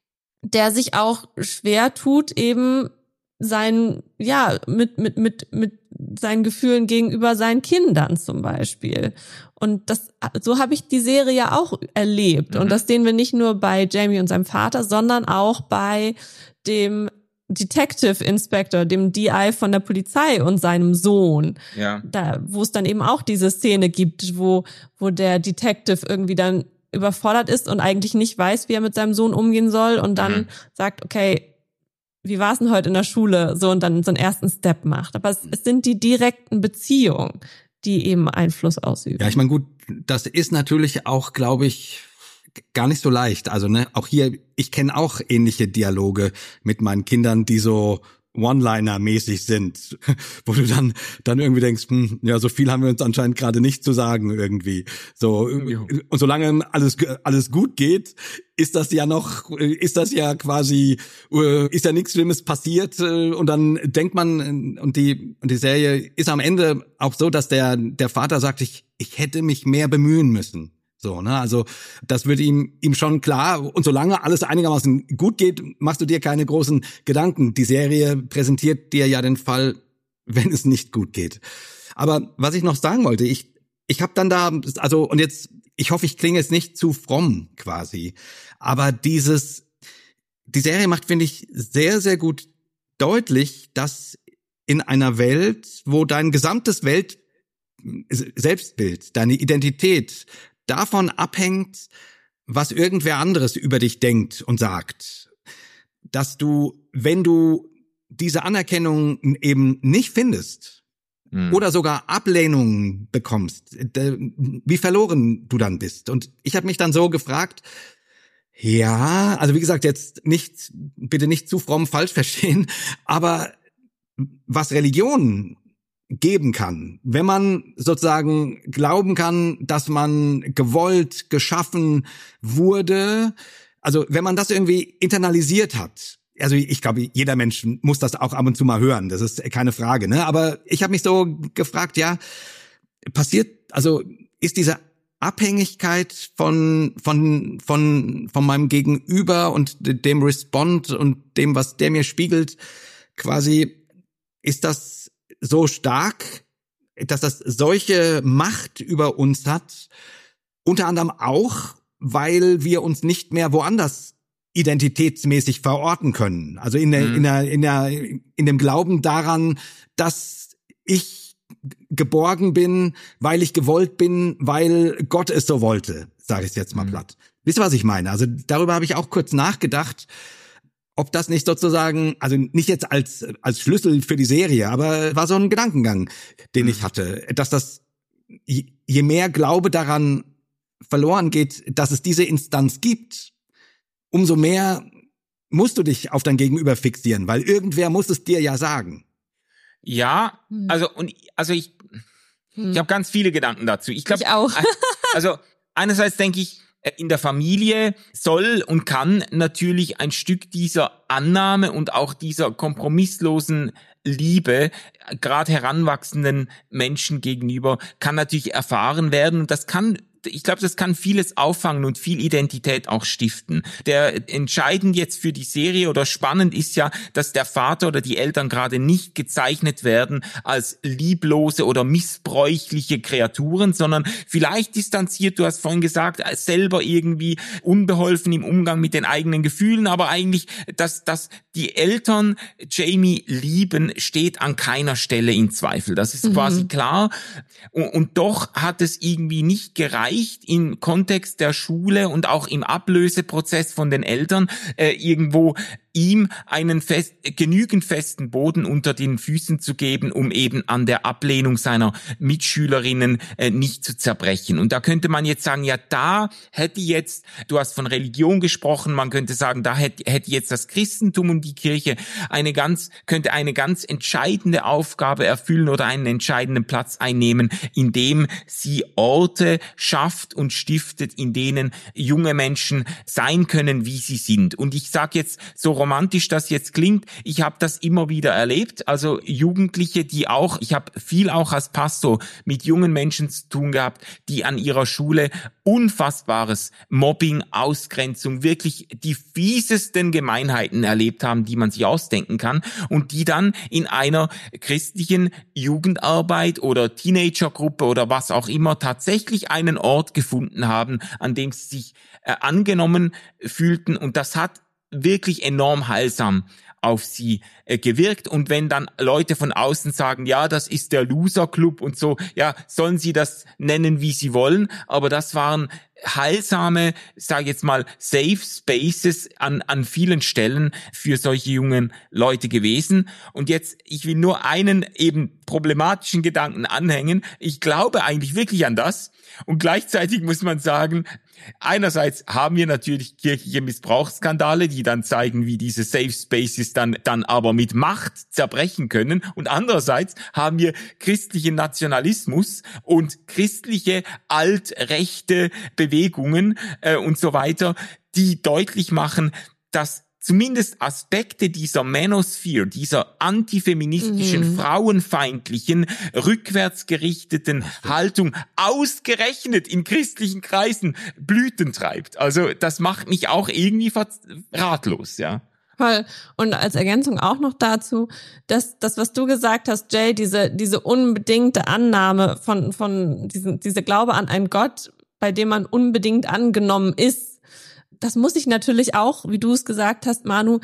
der sich auch schwer tut, eben sein, ja, mit, mit, mit, mit seinen Gefühlen gegenüber seinen Kindern zum Beispiel. Und das, so habe ich die Serie ja auch erlebt. Mhm. Und das sehen wir nicht nur bei Jamie und seinem Vater, sondern auch bei dem Detective Inspector, dem D I von der Polizei und seinem Sohn. Ja. Da, wo es dann eben auch diese Szene gibt, wo, wo der Detective irgendwie dann überfordert ist und eigentlich nicht weiß, wie er mit seinem Sohn umgehen soll und dann mhm. sagt, okay, wie war es denn heute in der Schule? So, und dann so einen ersten Step macht. Aber es, es sind die direkten Beziehungen, die eben Einfluss ausüben. Ja, ich meine, gut, das ist natürlich auch, glaube ich, gar nicht so leicht. Also, ne, auch hier, ich kenne auch ähnliche Dialoge mit meinen Kindern, die so One-Liner-mäßig sind, wo du dann dann irgendwie denkst, hm, ja, so viel haben wir uns anscheinend gerade nicht zu sagen irgendwie. So, und solange alles alles gut geht, ist das ja noch, ist das ja quasi, ist ja nichts Schlimmes passiert und dann denkt man, und die und die Serie ist am Ende auch so, dass der der Vater sagt, ich ich hätte mich mehr bemühen müssen. So, ne, also das wird ihm ihm schon klar, und solange alles einigermaßen gut geht, machst du dir keine großen Gedanken. Die Serie präsentiert dir ja den Fall, wenn es nicht gut geht. Aber was ich noch sagen wollte, ich ich habe dann da, also und jetzt, ich hoffe, ich klinge jetzt nicht zu fromm quasi, aber dieses die Serie macht, finde ich, sehr sehr gut deutlich, dass in einer Welt, wo dein gesamtes Welt Selbstbild, deine Identität davon abhängt, was irgendwer anderes über dich denkt und sagt, dass du, wenn du diese Anerkennung eben nicht findest hm. oder sogar Ablehnung bekommst, wie verloren du dann bist. Und ich habe mich dann so gefragt, ja, also wie gesagt, jetzt nicht, bitte nicht zu fromm falsch verstehen, aber was Religion geben kann, wenn man sozusagen glauben kann, dass man gewollt, geschaffen wurde, also wenn man das irgendwie internalisiert hat, also ich glaube, jeder Mensch muss das auch ab und zu mal hören, das ist keine Frage, ne? Aber ich habe mich so gefragt, ja, passiert, also ist diese Abhängigkeit von von von von meinem Gegenüber und dem Respond und dem, was der mir spiegelt, quasi, ist das so stark, dass das solche Macht über uns hat, unter anderem auch, weil wir uns nicht mehr woanders identitätsmäßig verorten können. Also in der, mhm. in der, in der, in dem Glauben daran, dass ich geborgen bin, weil ich gewollt bin, weil Gott es so wollte, sage ich jetzt mal mhm. platt. Wisst ihr, was ich meine? Also darüber habe ich auch kurz nachgedacht, ob das nicht sozusagen, also nicht jetzt als als Schlüssel für die Serie, aber war so ein Gedankengang, den mhm. ich hatte, dass das, je mehr Glaube daran verloren geht, dass es diese Instanz gibt, umso mehr musst du dich auf dein Gegenüber fixieren, weil irgendwer muss es dir ja sagen. Ja, also und also ich, hm. ich habe ganz viele Gedanken dazu. Ich glaube ich auch. Also einerseits denke ich, in der Familie soll und kann natürlich ein Stück dieser Annahme und auch dieser kompromisslosen Liebe gerade heranwachsenden Menschen gegenüber kann natürlich erfahren werden. Und das kann, ich glaube, das kann vieles auffangen und viel Identität auch stiften. Der entscheidend jetzt für die Serie oder spannend ist ja, dass der Vater oder die Eltern gerade nicht gezeichnet werden als lieblose oder missbräuchliche Kreaturen, sondern vielleicht distanziert, du hast vorhin gesagt, selber irgendwie unbeholfen im Umgang mit den eigenen Gefühlen, aber eigentlich, dass, dass die Eltern Jamie lieben, steht an keiner Stelle in Zweifel. Das ist mhm. quasi klar. Und, und doch hat es irgendwie nicht gereicht, im Kontext der Schule und auch im Ablöseprozess von den Eltern äh, irgendwo ihm einen fest, genügend festen Boden unter den Füßen zu geben, um eben an der Ablehnung seiner Mitschülerinnen äh, nicht zu zerbrechen. Und da könnte man jetzt sagen, ja, da hätte jetzt, du hast von Religion gesprochen, man könnte sagen, da hätte, hätte jetzt das Christentum und die Kirche eine ganz, könnte eine ganz entscheidende Aufgabe erfüllen oder einen entscheidenden Platz einnehmen, indem sie Orte schafft und stiftet, in denen junge Menschen sein können, wie sie sind. Und ich sage jetzt, so romantisch das jetzt klingt, ich habe das immer wieder erlebt, also Jugendliche, die auch, ich habe viel auch als Pastor mit jungen Menschen zu tun gehabt, die an ihrer Schule unfassbares Mobbing, Ausgrenzung, wirklich die fiesesten Gemeinheiten erlebt haben, die man sich ausdenken kann und die dann in einer christlichen Jugendarbeit oder Teenagergruppe oder was auch immer tatsächlich einen Ort gefunden haben, an dem sie sich äh, angenommen fühlten, und das hat wirklich enorm heilsam auf sie äh, gewirkt. Und wenn dann Leute von außen sagen, ja, das ist der Loser-Club und so, ja, sollen sie das nennen, wie sie wollen, aber das waren heilsame, sage jetzt mal, Safe Spaces an an vielen Stellen für solche jungen Leute gewesen. Und jetzt, ich will nur einen eben problematischen Gedanken anhängen. Ich glaube eigentlich wirklich an das. Und gleichzeitig muss man sagen, einerseits haben wir natürlich kirchliche Missbrauchsskandale, die dann zeigen, wie diese Safe Spaces dann dann aber mit Macht zerbrechen können. Und andererseits haben wir christlichen Nationalismus und christliche altrechte Bewegungen äh, und so weiter, die deutlich machen, dass zumindest Aspekte dieser Manosphere, dieser antifeministischen, mhm. frauenfeindlichen, rückwärtsgerichteten Haltung ausgerechnet in christlichen Kreisen Blüten treibt. Also das macht mich auch irgendwie ratlos, ja. Voll. Und als Ergänzung auch noch dazu, dass das, was du gesagt hast, Jay, diese diese unbedingte Annahme von von diesen diese Glaube an einen Gott, bei dem man unbedingt angenommen ist, das muss ich natürlich auch, wie du es gesagt hast, Manu,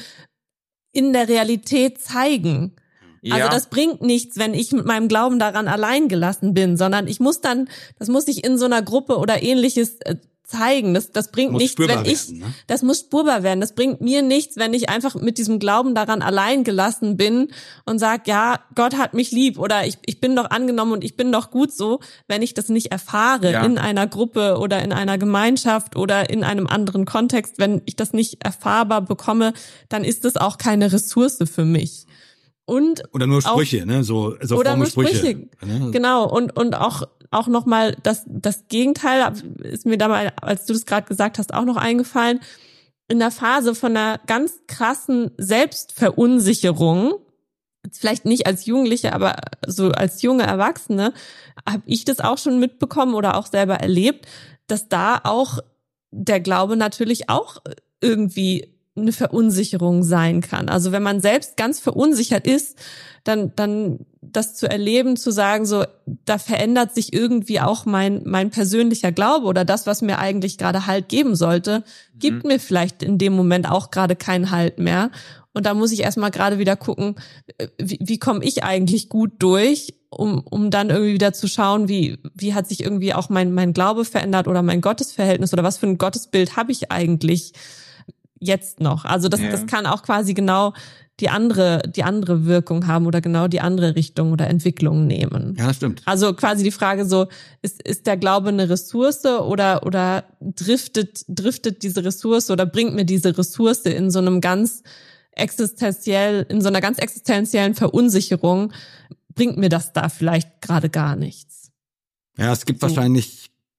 in der Realität zeigen. Ja. Also das bringt nichts, wenn ich mit meinem Glauben daran allein gelassen bin, sondern ich muss dann, das muss ich in so einer Gruppe oder ähnliches zeigen. Das, das bringt muss nichts, wenn ich, werden, ne? das muss spürbar werden. Das bringt mir nichts, wenn ich einfach mit diesem Glauben daran allein gelassen bin und sag, ja, Gott hat mich lieb oder ich, ich bin doch angenommen und ich bin doch gut so, wenn ich das nicht erfahre ja. in einer Gruppe oder in einer Gemeinschaft oder in einem anderen Kontext. Wenn ich das nicht erfahrbar bekomme, dann ist das auch keine Ressource für mich. Und oder nur Sprüche, auch, ne, so so oder fromme nur Sprüche, Sprüche. Ne? Genau. Und und auch auch noch mal das das Gegenteil ist mir dabei, als du das gerade gesagt hast, auch noch eingefallen. In der Phase von einer ganz krassen Selbstverunsicherung, vielleicht nicht als Jugendliche, aber so als junge Erwachsene, habe ich das auch schon mitbekommen oder auch selber erlebt, dass da auch der Glaube natürlich auch irgendwie eine Verunsicherung sein kann. Also wenn man selbst ganz verunsichert ist, dann dann das zu erleben, zu sagen, so da verändert sich irgendwie auch mein mein persönlicher Glaube oder das, was mir eigentlich gerade Halt geben sollte, mhm. gibt mir vielleicht in dem Moment auch gerade keinen Halt mehr. Und da muss ich erstmal gerade wieder gucken, wie, wie komme ich eigentlich gut durch, um um dann irgendwie wieder zu schauen, wie wie hat sich irgendwie auch mein mein Glaube verändert oder mein Gottesverhältnis oder was für ein Gottesbild habe ich eigentlich jetzt noch. Also das, ja. das kann auch quasi genau die andere, die andere Wirkung haben oder genau die andere Richtung oder Entwicklung nehmen. Ja, das stimmt. Also quasi die Frage so, ist, ist der Glaube eine Ressource oder, oder driftet, driftet diese Ressource oder bringt mir diese Ressource in so einem ganz existenziell, in so einer ganz existenziellen Verunsicherung, bringt mir das da vielleicht gerade gar nichts. Ja, es gibt so. wahrscheinlich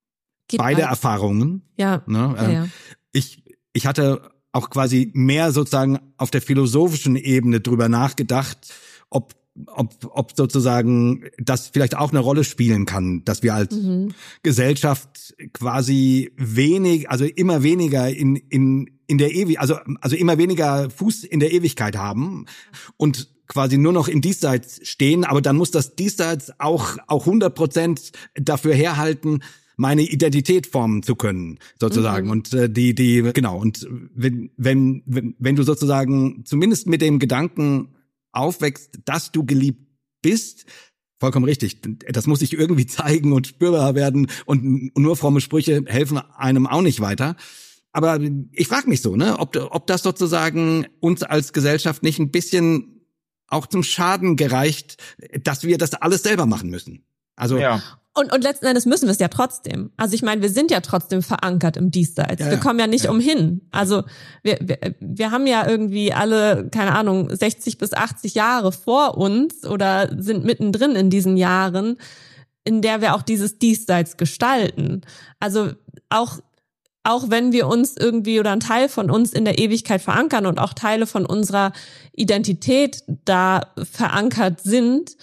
Geht beide weit. Erfahrungen. Ja. Ne? Ähm, ja, ja. Ich, ich hatte auch quasi mehr sozusagen auf der philosophischen Ebene drüber nachgedacht, ob, ob, ob sozusagen das vielleicht auch eine Rolle spielen kann, dass wir als Mhm. Gesellschaft quasi wenig, also immer weniger in, in, in der Ewigkeit, also, also immer weniger Fuß in der Ewigkeit haben und quasi nur noch im Diesseits stehen, aber dann muss das Diesseits auch, auch hundert Prozent dafür herhalten, meine Identität formen zu können, sozusagen. Mhm. Und äh, die, die, genau. Und wenn, wenn, wenn, wenn du sozusagen zumindest mit dem Gedanken aufwächst, dass du geliebt bist, vollkommen richtig. Das muss sich irgendwie zeigen und spürbar werden. Und nur fromme Sprüche helfen einem auch nicht weiter. Aber ich frage mich so, ne, ob, ob das sozusagen uns als Gesellschaft nicht ein bisschen auch zum Schaden gereicht, dass wir das alles selber machen müssen. Also Ja. Und, und letzten Endes müssen wir es ja trotzdem. Also ich meine, wir sind ja trotzdem verankert im Diesseits. Ja, wir ja. kommen ja nicht Ja. umhin. Also wir, wir, wir haben ja irgendwie alle, keine Ahnung, sechzig bis achtzig Jahre vor uns oder sind mittendrin in diesen Jahren, in der wir auch dieses Diesseits gestalten. Also auch auch wenn wir uns irgendwie oder ein Teil von uns in der Ewigkeit verankern und auch Teile von unserer Identität da verankert sind.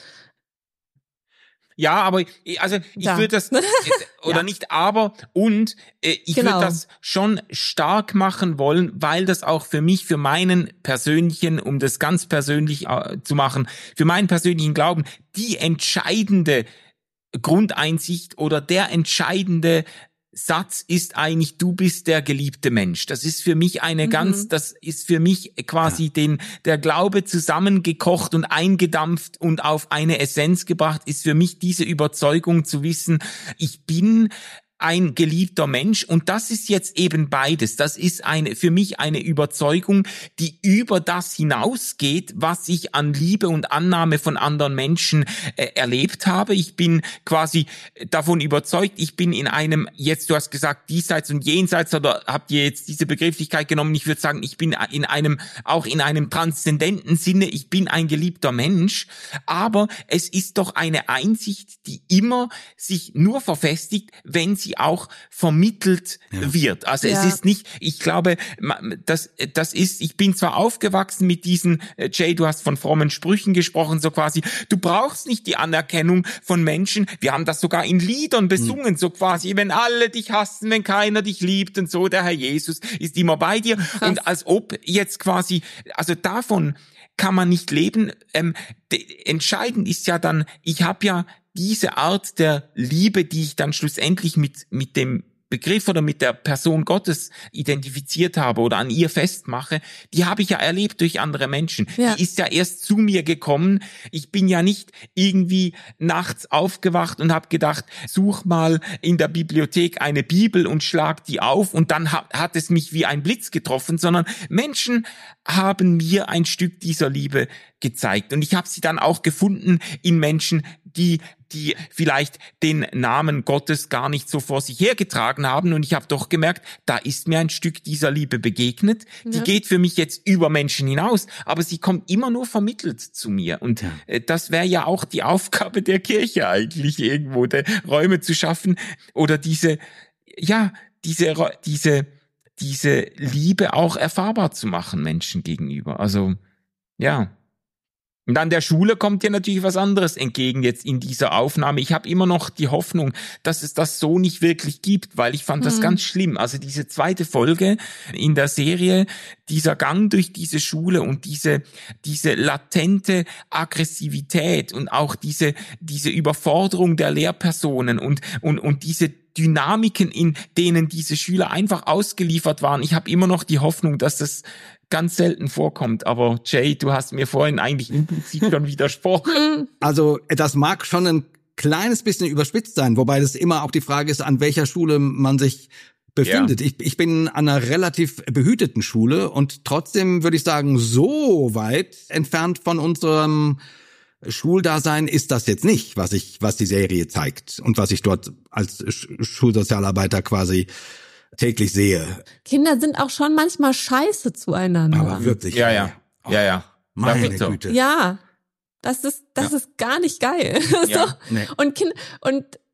Ja, aber ich- also ich Ja. würde das äh, oder Ja. nicht aber und äh, ich Genau. würde das schon stark machen wollen, weil das auch für mich, für meinen persönlichen, um das ganz persönlich äh, zu machen, für meinen persönlichen Glauben die entscheidende Grundeinsicht oder der entscheidende Satz ist eigentlich, du bist der geliebte Mensch. Das ist für mich eine Mhm. ganz, das ist für mich quasi den, der Glaube zusammengekocht und eingedampft und auf eine Essenz gebracht, ist für mich diese Überzeugung zu wissen, ich bin ein geliebter Mensch und das ist jetzt eben beides. Das ist eine, für mich eine Überzeugung, die über das hinausgeht, was ich an Liebe und Annahme von anderen Menschen äh, erlebt habe. Ich bin quasi davon überzeugt, ich bin in einem, jetzt du hast gesagt, diesseits und jenseits, oder habt ihr jetzt diese Begrifflichkeit genommen? Ich würde sagen, ich bin in einem, auch in einem transzendenten Sinne, ich bin ein geliebter Mensch, aber es ist doch eine Einsicht, die immer sich nur verfestigt, wenn sie auch vermittelt Ja. wird. Also Ja. es ist nicht, ich glaube, das, das ist, ich bin zwar aufgewachsen mit diesen, äh, Jay, du hast von frommen Sprüchen gesprochen, so quasi, du brauchst nicht die Anerkennung von Menschen, wir haben das sogar in Liedern besungen, so quasi, wenn alle dich hassen, wenn keiner dich liebt und so, der Herr Jesus ist immer bei dir. Krass. Und als ob jetzt quasi, also davon kann man nicht leben. Ähm, de- entscheidend ist ja dann, ich habe ja diese Art der Liebe, die ich dann schlussendlich mit mit dem Begriff oder mit der Person Gottes identifiziert habe oder an ihr festmache, die habe ich ja erlebt durch andere Menschen. Ja. Die ist ja erst zu mir gekommen. Ich bin ja nicht irgendwie nachts aufgewacht und habe gedacht, such mal in der Bibliothek eine Bibel und schlag die auf und dann hat, hat es mich wie ein Blitz getroffen, sondern Menschen haben mir ein Stück dieser Liebe gezeigt. Und ich habe sie dann auch gefunden in Menschen, die die vielleicht den Namen Gottes gar nicht so vor sich hergetragen haben. Und ich habe doch gemerkt, da ist mir ein Stück dieser Liebe begegnet. Die Ja. geht für mich jetzt über Menschen hinaus, aber sie kommt immer nur vermittelt zu mir. Und äh, das wäre ja auch die Aufgabe der Kirche eigentlich, irgendwo der Räume zu schaffen oder diese, ja, diese, Räu- diese, diese Liebe auch erfahrbar zu machen Menschen gegenüber. Also, ja. Und an der Schule kommt dir natürlich was anderes entgegen jetzt in dieser Aufnahme. Ich habe immer noch die Hoffnung, dass es das so nicht wirklich gibt, weil ich fand das Mhm. ganz schlimm. Also diese zweite Folge in der Serie, dieser Gang durch diese Schule und diese diese latente Aggressivität und auch diese diese Überforderung der Lehrpersonen und und und diese Dynamiken, in denen diese Schüler einfach ausgeliefert waren. Ich habe immer noch die Hoffnung, dass das ganz selten vorkommt. Aber Jay, du hast mir vorhin eigentlich implizit schon widersprochen. Also das mag schon ein kleines bisschen überspitzt sein, wobei das immer auch die Frage ist, an welcher Schule man sich befindet. Ja. Ich, ich bin an einer relativ behüteten Schule und trotzdem würde ich sagen, so weit entfernt von unserem Schuldasein ist das jetzt nicht, was ich, was die Serie zeigt und was ich dort als Sch- Schulsozialarbeiter quasi täglich sehe. Kinder sind auch schon manchmal scheiße zueinander. Aber wirklich. Ja, ja, ja, ja. Meine Ja, bitte. Güte. Ja, das ist das Ja. ist gar nicht geil. Ja. so. Nee. Und Kind und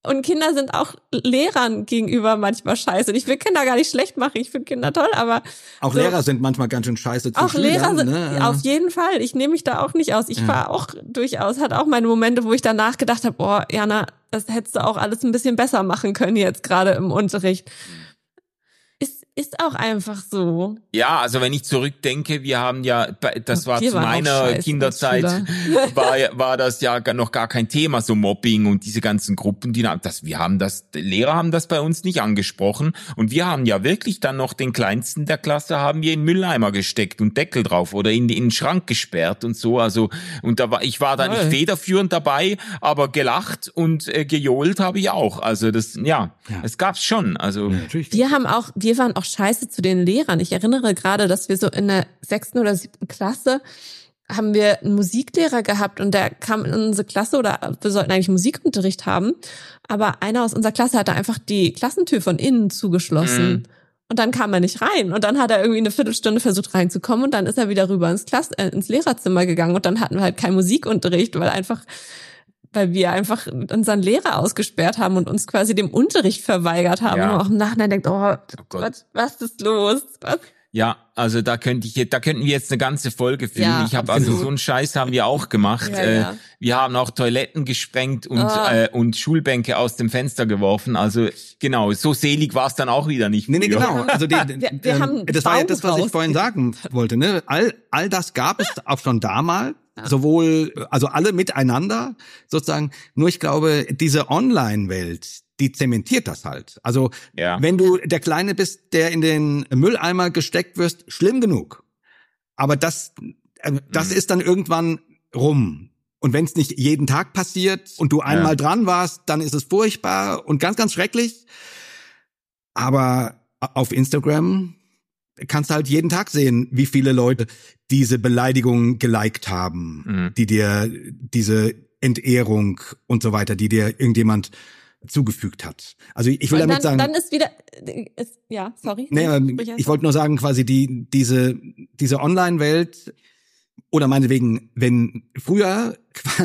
Und Kinder sind auch Lehrern gegenüber manchmal scheiße. Und ich will Kinder gar nicht schlecht machen, ich finde Kinder toll, aber... Auch so, Lehrer sind manchmal ganz schön scheiße zu Auch Schülern, Lehrer sind, ne? auf jeden Fall. Ich nehme mich da auch nicht aus. Ich Ja. war auch durchaus, hatte auch meine Momente, wo ich danach gedacht habe, oh, Jana, das hättest du auch alles ein bisschen besser machen können jetzt gerade im Unterricht. Ist, ist auch einfach so. Ja, also wenn ich zurückdenke, wir haben ja, das war Wir zu waren auch meiner scheiße Kinderzeit, als war, war das ja noch gar kein Thema, so Mobbing und diese ganzen Gruppen, die das, wir haben das, die Lehrer haben das bei uns nicht angesprochen und wir haben ja wirklich dann noch den Kleinsten der Klasse haben wir in den Mülleimer gesteckt und Deckel drauf oder in, in den Schrank gesperrt und so, also, und da war, ich war da nicht Toll. federführend dabei, aber gelacht und äh, gejohlt habe ich auch, also das, ja, Ja. es gab's schon, also. Ja, natürlich. Wir haben auch, wir waren auch scheiße zu den Lehrern. Ich erinnere gerade, dass wir so in der sechsten oder siebten Klasse haben wir einen Musiklehrer gehabt und der kam in unsere Klasse oder wir sollten eigentlich Musikunterricht haben, aber einer aus unserer Klasse hatte einfach die Klassentür von innen zugeschlossen. Mhm. Und dann kam er nicht rein. Und dann hat er irgendwie eine Viertelstunde versucht reinzukommen und dann ist er wieder rüber ins Klass äh, ins Lehrerzimmer gegangen und dann hatten wir halt keinen Musikunterricht, weil einfach weil wir einfach unseren Lehrer ausgesperrt haben und uns quasi dem Unterricht verweigert haben. Ja. Und auch im Nachhinein denkt, oh, Oh Gott. was, was ist los? Was? Ja, also da könnte ich, da könnten wir jetzt eine ganze Folge füllen. Ja, ich habe also absolut. so einen Scheiß haben wir auch gemacht. Ja, äh, ja. Wir haben auch Toiletten gesprengt und Ah. äh, und Schulbänke aus dem Fenster geworfen. Also genau, so selig war es dann auch wieder nicht. Nee, nee, früher. genau. Also die, Wir- wir ähm, haben das war ja das, was ich Baum vorhin sagen wollte. Ne? All, all das gab es auch schon damals, sowohl, also alle miteinander sozusagen. Nur ich glaube, diese Online-Welt, die zementiert das halt. Also Ja. wenn du der Kleine bist, der in den Mülleimer gesteckt wirst, schlimm genug. Aber das, äh, das Mhm. ist dann irgendwann rum. Und wenn es nicht jeden Tag passiert und du einmal Ja. dran warst, dann ist es furchtbar und ganz, ganz schrecklich. Aber auf Instagram kannst du halt jeden Tag sehen, wie viele Leute diese Beleidigung geliked haben, Mhm. die dir diese Entehrung und so weiter, die dir irgendjemand zugefügt hat. Also ich will Und damit dann, sagen, dann ist wieder, ist, ja, sorry. nee, Sprich ich erst. wollte nur sagen, quasi die diese diese Online-Welt oder meinetwegen, wenn früher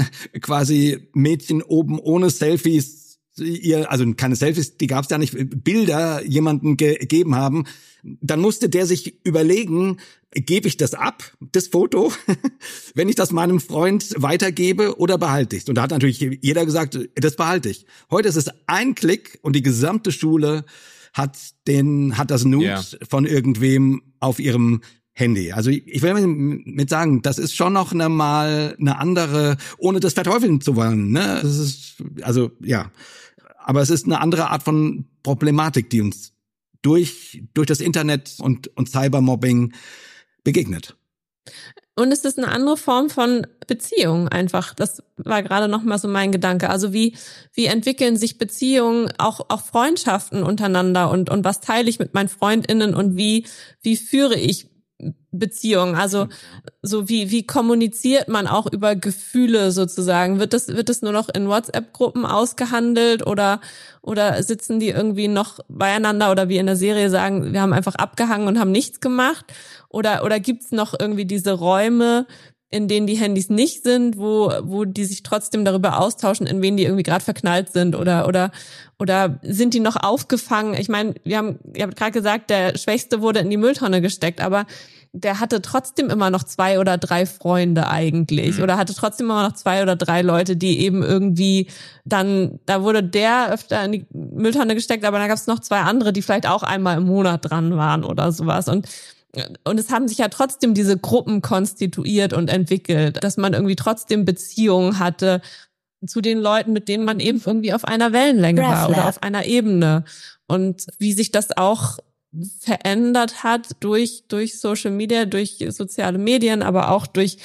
quasi Mädchen oben ohne Selfies ihr, also keine Selfies, die gab's ja nicht, Bilder jemanden gegeben haben, dann musste der sich überlegen, gebe ich das ab, das Foto, wenn ich das meinem Freund weitergebe oder behalte ich es? Und da hat natürlich jeder gesagt, das behalte ich. Heute ist es ein Klick und die gesamte Schule hat den, hat das Nude Ja. von irgendwem auf ihrem Handy. Also ich will mit sagen, das ist schon noch eine mal eine andere, ohne das verteufeln zu wollen, ne? Das ist, also ja, aber es ist eine andere Art von Problematik, die uns durch durch das Internet und und Cybermobbing begegnet. Und es ist eine andere Form von Beziehung einfach. Das war gerade noch mal so mein Gedanke. Also wie wie entwickeln sich Beziehungen, auch auch Freundschaften untereinander und und was teile ich mit meinen FreundInnen und wie wie führe ich Beziehungen? Also so wie wie kommuniziert man auch über Gefühle sozusagen? Wird das wird das nur noch in WhatsApp-Gruppen ausgehandelt oder oder sitzen die irgendwie noch beieinander oder wie in der Serie sagen, wir haben einfach abgehangen und haben nichts gemacht? Oder oder gibt's noch irgendwie diese Räume, in denen die Handys nicht sind, wo wo die sich trotzdem darüber austauschen, in wen die irgendwie gerade verknallt sind oder oder oder sind die noch aufgefangen? Ich meine, wir haben ihr habt gerade gesagt, der Schwächste wurde in die Mülltonne gesteckt, aber der hatte trotzdem immer noch zwei oder drei Freunde eigentlich Mhm. oder hatte trotzdem immer noch zwei oder drei Leute, die eben irgendwie dann, da wurde der öfter in die Mülltonne gesteckt, aber da gab es noch zwei andere, die vielleicht auch einmal im Monat dran waren oder sowas und Und es haben sich ja trotzdem diese Gruppen konstituiert und entwickelt, dass man irgendwie trotzdem Beziehungen hatte zu den Leuten, mit denen man eben irgendwie auf einer Wellenlänge war oder auf einer Ebene. Und wie sich das auch verändert hat durch, durch Social Media, durch soziale Medien, aber auch durch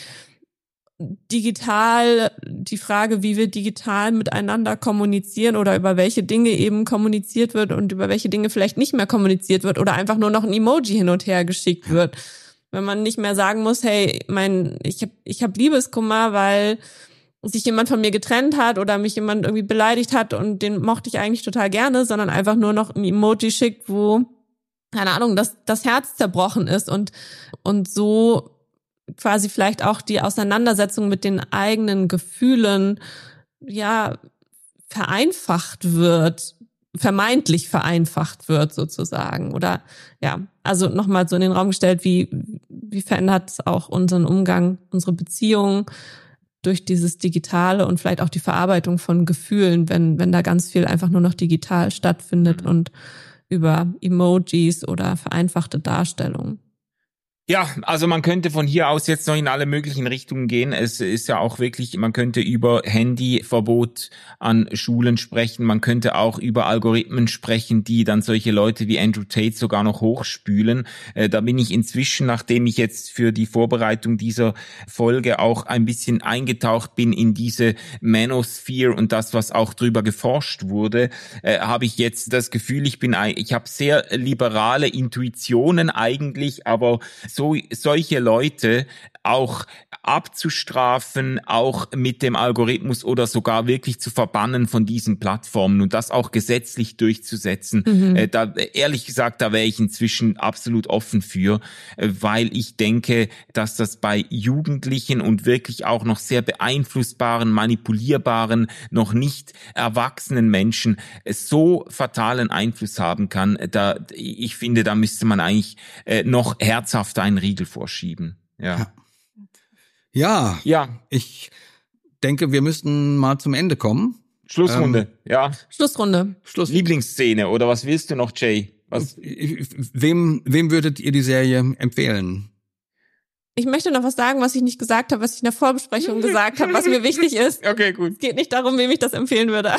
digital, die Frage, wie wir digital miteinander kommunizieren oder über welche Dinge eben kommuniziert wird und über welche Dinge vielleicht nicht mehr kommuniziert wird oder einfach nur noch ein Emoji hin und her geschickt wird. Wenn man nicht mehr sagen muss, hey, mein, ich hab, ich hab Liebeskummer, weil sich jemand von mir getrennt hat oder mich jemand irgendwie beleidigt hat und den mochte ich eigentlich total gerne, sondern einfach nur noch ein Emoji schickt, wo, keine Ahnung, das, das Herz zerbrochen ist und, und so quasi vielleicht auch die Auseinandersetzung mit den eigenen Gefühlen, ja, vereinfacht wird, vermeintlich vereinfacht wird sozusagen. Oder ja, also nochmal so in den Raum gestellt, wie, wie verändert es auch unseren Umgang, unsere Beziehungen durch dieses Digitale und vielleicht auch die Verarbeitung von Gefühlen, wenn, wenn da ganz viel einfach nur noch digital stattfindet mhm. und über Emojis oder vereinfachte Darstellungen. Ja, also man könnte von hier aus jetzt noch in alle möglichen Richtungen gehen. Es ist ja auch wirklich, man könnte über Handyverbot an Schulen sprechen. Man könnte auch über Algorithmen sprechen, die dann solche Leute wie Andrew Tate sogar noch hochspülen. Äh, da bin ich inzwischen, nachdem ich jetzt für die Vorbereitung dieser Folge auch ein bisschen eingetaucht bin in diese Manosphere und das, was auch drüber geforscht wurde, äh, habe ich jetzt das Gefühl, ich bin, ich habe sehr liberale Intuitionen eigentlich, aber so solche Leute auch abzustrafen, auch mit dem Algorithmus oder sogar wirklich zu verbannen von diesen Plattformen und das auch gesetzlich durchzusetzen. Mhm. Äh, da, ehrlich gesagt, da wäre ich inzwischen absolut offen für, äh, weil ich denke, dass das bei Jugendlichen und wirklich auch noch sehr beeinflussbaren, manipulierbaren, noch nicht erwachsenen Menschen äh, so fatalen Einfluss haben kann. Da, ich finde, da müsste man eigentlich äh, noch herzhafter einen Riegel vorschieben. Ja. ja. Ja, ja, ich denke, wir müssten mal zum Ende kommen. Schlussrunde, ähm, ja. Schlussrunde. Schluss. Lieblingsszene oder was willst du noch, Jay? Was? Wem, wem würdet ihr die Serie empfehlen? Ich möchte noch was sagen, was ich nicht gesagt habe, was ich in der Vorbesprechung gesagt habe, was mir wichtig ist. Okay, gut. Es geht nicht darum, wem ich das empfehlen würde.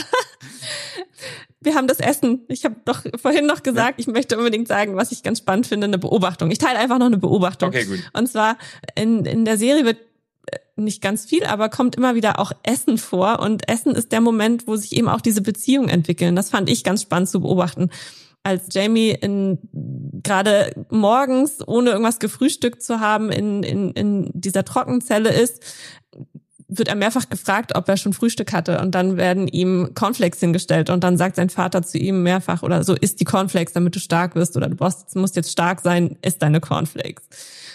Wir haben das Essen. Ich habe doch vorhin noch gesagt, ja. Ich möchte unbedingt sagen, was ich ganz spannend finde, eine Beobachtung. Ich teile einfach noch eine Beobachtung. Okay, gut. Und zwar in, in der Serie wird nicht ganz viel, aber kommt immer wieder auch Essen vor. Und Essen ist der Moment, wo sich eben auch diese Beziehungen entwickeln. Das fand ich ganz spannend zu beobachten. Als Jamie in gerade morgens, ohne irgendwas gefrühstückt zu haben, in, in, in dieser Trockenzelle ist, wird er mehrfach gefragt, ob er schon Frühstück hatte. Und dann werden ihm Cornflakes hingestellt. Und dann sagt sein Vater zu ihm mehrfach, oder so, isst die Cornflakes, damit du stark wirst. Oder du brauchst, musst jetzt stark sein, isst deine Cornflakes.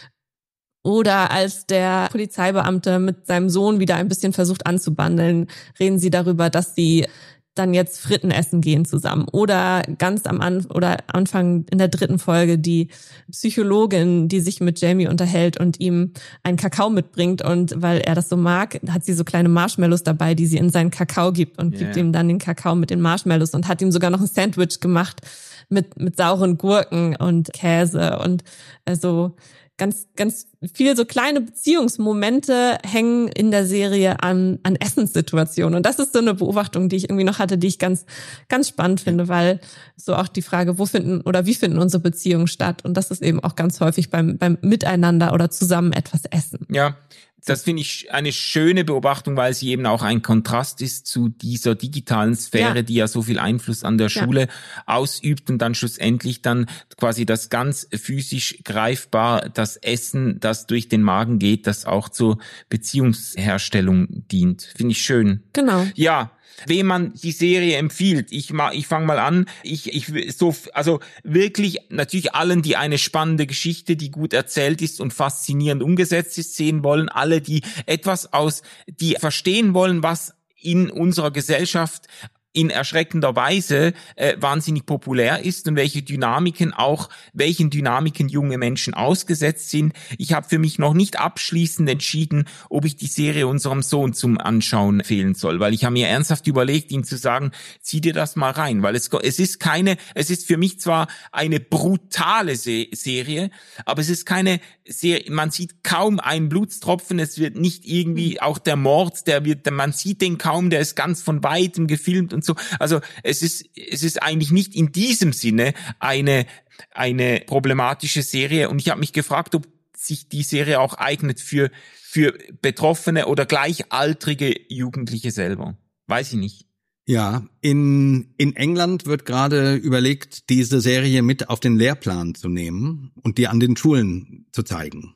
Oder als der Polizeibeamte mit seinem Sohn wieder ein bisschen versucht anzubandeln, reden sie darüber, dass sie dann jetzt Fritten essen gehen zusammen. Oder ganz am Anfang oder Anfang in der dritten Folge die Psychologin, die sich mit Jamie unterhält und ihm einen Kakao mitbringt. Und weil er das so mag, hat sie so kleine Marshmallows dabei, die sie in seinen Kakao gibt und yeah. gibt ihm dann den Kakao mit den Marshmallows und hat ihm sogar noch ein Sandwich gemacht mit mit sauren Gurken und Käse und also ganz, ganz viel so kleine Beziehungsmomente hängen in der Serie an, an Essenssituationen. Und das ist so eine Beobachtung, die ich irgendwie noch hatte, die ich ganz, ganz spannend finde, weil so auch die Frage, wo finden oder wie finden unsere Beziehungen statt? Und das ist eben auch ganz häufig beim, beim Miteinander oder zusammen etwas essen. Ja. Das finde ich eine schöne Beobachtung, weil sie eben auch ein Kontrast ist zu dieser digitalen Sphäre, ja. die ja so viel Einfluss an der Schule ja. ausübt und dann schlussendlich dann quasi das ganz physisch greifbar, das Essen, das durch den Magen geht, das auch zur Beziehungsherstellung dient. Finde ich schön. Genau. Ja. Wem man die Serie empfiehlt. Ich ma, ich fange mal an. Ich, ich so, also wirklich natürlich allen, die eine spannende Geschichte, die gut erzählt ist und faszinierend umgesetzt ist, sehen wollen. Alle, die etwas aus, die verstehen wollen, was in unserer Gesellschaft in erschreckender Weise äh, wahnsinnig populär ist und welche Dynamiken auch, welchen Dynamiken junge Menschen ausgesetzt sind. Ich habe für mich noch nicht abschließend entschieden, ob ich die Serie unserem Sohn zum Anschauen empfehlen soll, weil ich habe mir ernsthaft überlegt, ihm zu sagen, zieh dir das mal rein, weil es es ist keine, es ist für mich zwar eine brutale Se- Serie, aber es ist keine Serie, man sieht kaum einen Blutstropfen, es wird nicht irgendwie auch der Mord, der wird, man sieht den kaum, der ist ganz von weitem gefilmt und so. Also es ist es ist eigentlich nicht in diesem Sinne eine eine problematische Serie und ich habe mich gefragt, ob sich die Serie auch eignet für für betroffene oder gleichaltrige Jugendliche selber. Weiß ich nicht. Ja, in in England wird gerade überlegt, diese Serie mit auf den Lehrplan zu nehmen und die an den Schulen zu zeigen.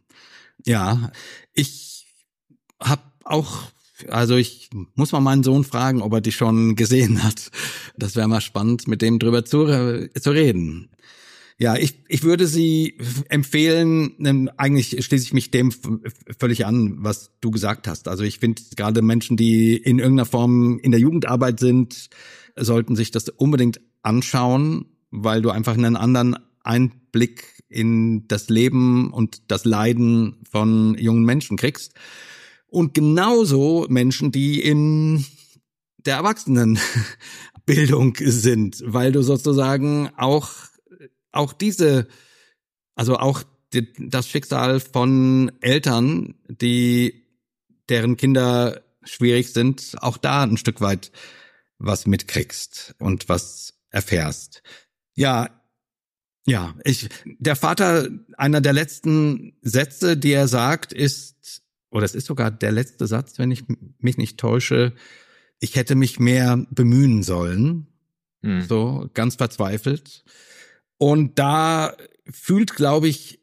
Ja, ich habe auch Also ich muss mal meinen Sohn fragen, ob er die schon gesehen hat. Das wäre mal spannend, mit dem drüber zu, zu reden. Ja, ich, ich würde sie empfehlen, eigentlich schließe ich mich dem völlig an, was du gesagt hast. Also ich finde, gerade Menschen, die in irgendeiner Form in der Jugendarbeit sind, sollten sich das unbedingt anschauen, weil du einfach einen anderen Einblick in das Leben und das Leiden von jungen Menschen kriegst. Und genauso Menschen, die in der Erwachsenenbildung sind, weil du sozusagen auch auch diese, also auch die, das Schicksal von Eltern, die deren Kinder schwierig sind, auch da ein Stück weit was mitkriegst und was erfährst. Ja, ja, ich, der Vater, einer der letzten Sätze, die er sagt, ist, oder es ist sogar der letzte Satz, wenn ich mich nicht täusche, ich hätte mich mehr bemühen sollen, hm. so ganz verzweifelt. Und da fühlt, glaube ich,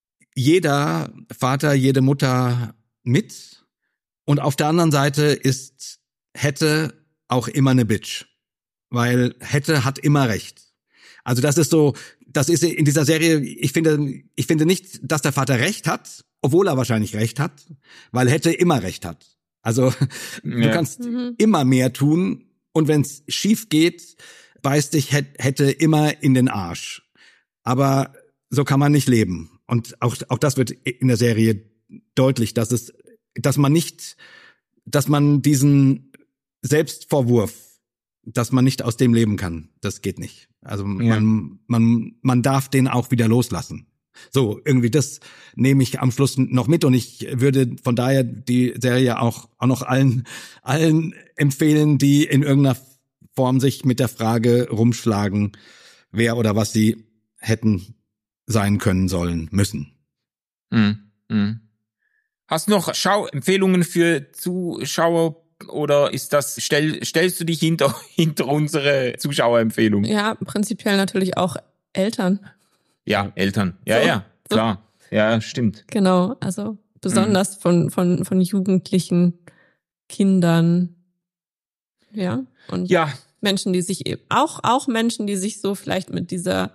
jeder Vater, jede Mutter mit. Und auf der anderen Seite ist hätte auch immer eine Bitch. Weil hätte hat immer recht. Also das ist so, das ist in dieser Serie, ich finde, ich finde nicht, dass der Vater recht hat, obwohl er wahrscheinlich recht hat, weil hätte immer recht hat. Also ja. du kannst mhm. immer mehr tun und wenn es schief geht, beißt dich hätte immer in den Arsch. Aber so kann man nicht leben. Und auch, auch das wird in der Serie deutlich, dass es, dass man nicht, dass man diesen Selbstvorwurf, dass man nicht aus dem leben kann, das geht nicht. Also ja. man, man, man darf den auch wieder loslassen. So, irgendwie das nehme ich am Schluss noch mit und ich würde von daher die Serie auch, auch noch allen, allen empfehlen, die in irgendeiner Form sich mit der Frage rumschlagen, wer oder was sie hätten sein können, sollen, müssen. Mhm. Mhm. Hast du noch Schauempfehlungen für Zuschauer oder ist das, stell, stellst du dich hinter, hinter unsere Zuschauerempfehlung? Ja, prinzipiell natürlich auch Eltern. Ja, Eltern. Ja, so, ja, klar. So. Ja, stimmt. Genau, also besonders mhm. von, von, von jugendlichen Kindern. Ja. Und ja. Menschen, die sich eben, auch, auch Menschen, die sich so vielleicht mit dieser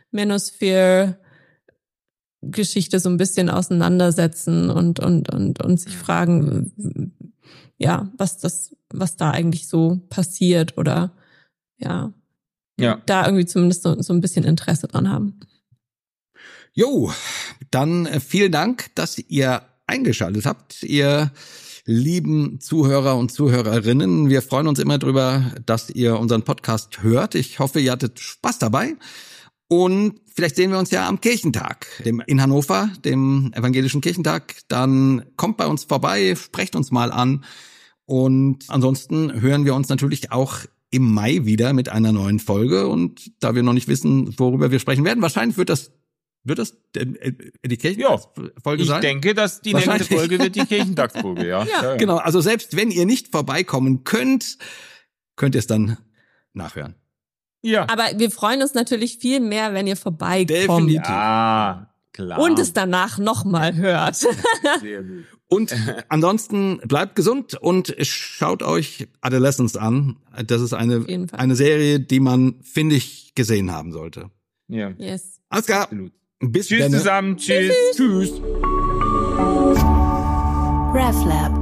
Manosphere-Geschichte so ein bisschen auseinandersetzen und, und, und, und sich fragen, ja, was das, was da eigentlich so passiert oder, ja, ja. da irgendwie zumindest so, so ein bisschen Interesse dran haben. Jo, dann vielen Dank, dass ihr eingeschaltet habt, ihr lieben Zuhörer und Zuhörerinnen. Wir freuen uns immer drüber, dass ihr unseren Podcast hört. Ich hoffe, ihr hattet Spaß dabei. Und vielleicht sehen wir uns ja am Kirchentag, dem in Hannover, dem Evangelischen Kirchentag. Dann kommt bei uns vorbei, sprecht uns mal an. Und ansonsten hören wir uns natürlich auch im Mai wieder mit einer neuen Folge. Und da wir noch nicht wissen, worüber wir sprechen werden, wahrscheinlich wird das Wird das die Kirchentagsfolge ja, sein? Ich denke, dass die nächste Folge wird die Kirchentagsfolge, ja. ja. ja. Genau, also selbst wenn ihr nicht vorbeikommen könnt, könnt ihr es dann nachhören. Ja. Aber wir freuen uns natürlich viel mehr, wenn ihr vorbeikommt. Definitiv. Ja, klar. Und es danach nochmal hört. Sehr gut. Und ansonsten bleibt gesund und schaut euch Adolescence an. Das ist eine, eine Serie, die man, finde ich, gesehen haben sollte. Ja. Yes. Alles klar. Absolut. Bis Tschüss dann. zusammen. Tschüss. Tschüss. RefLab.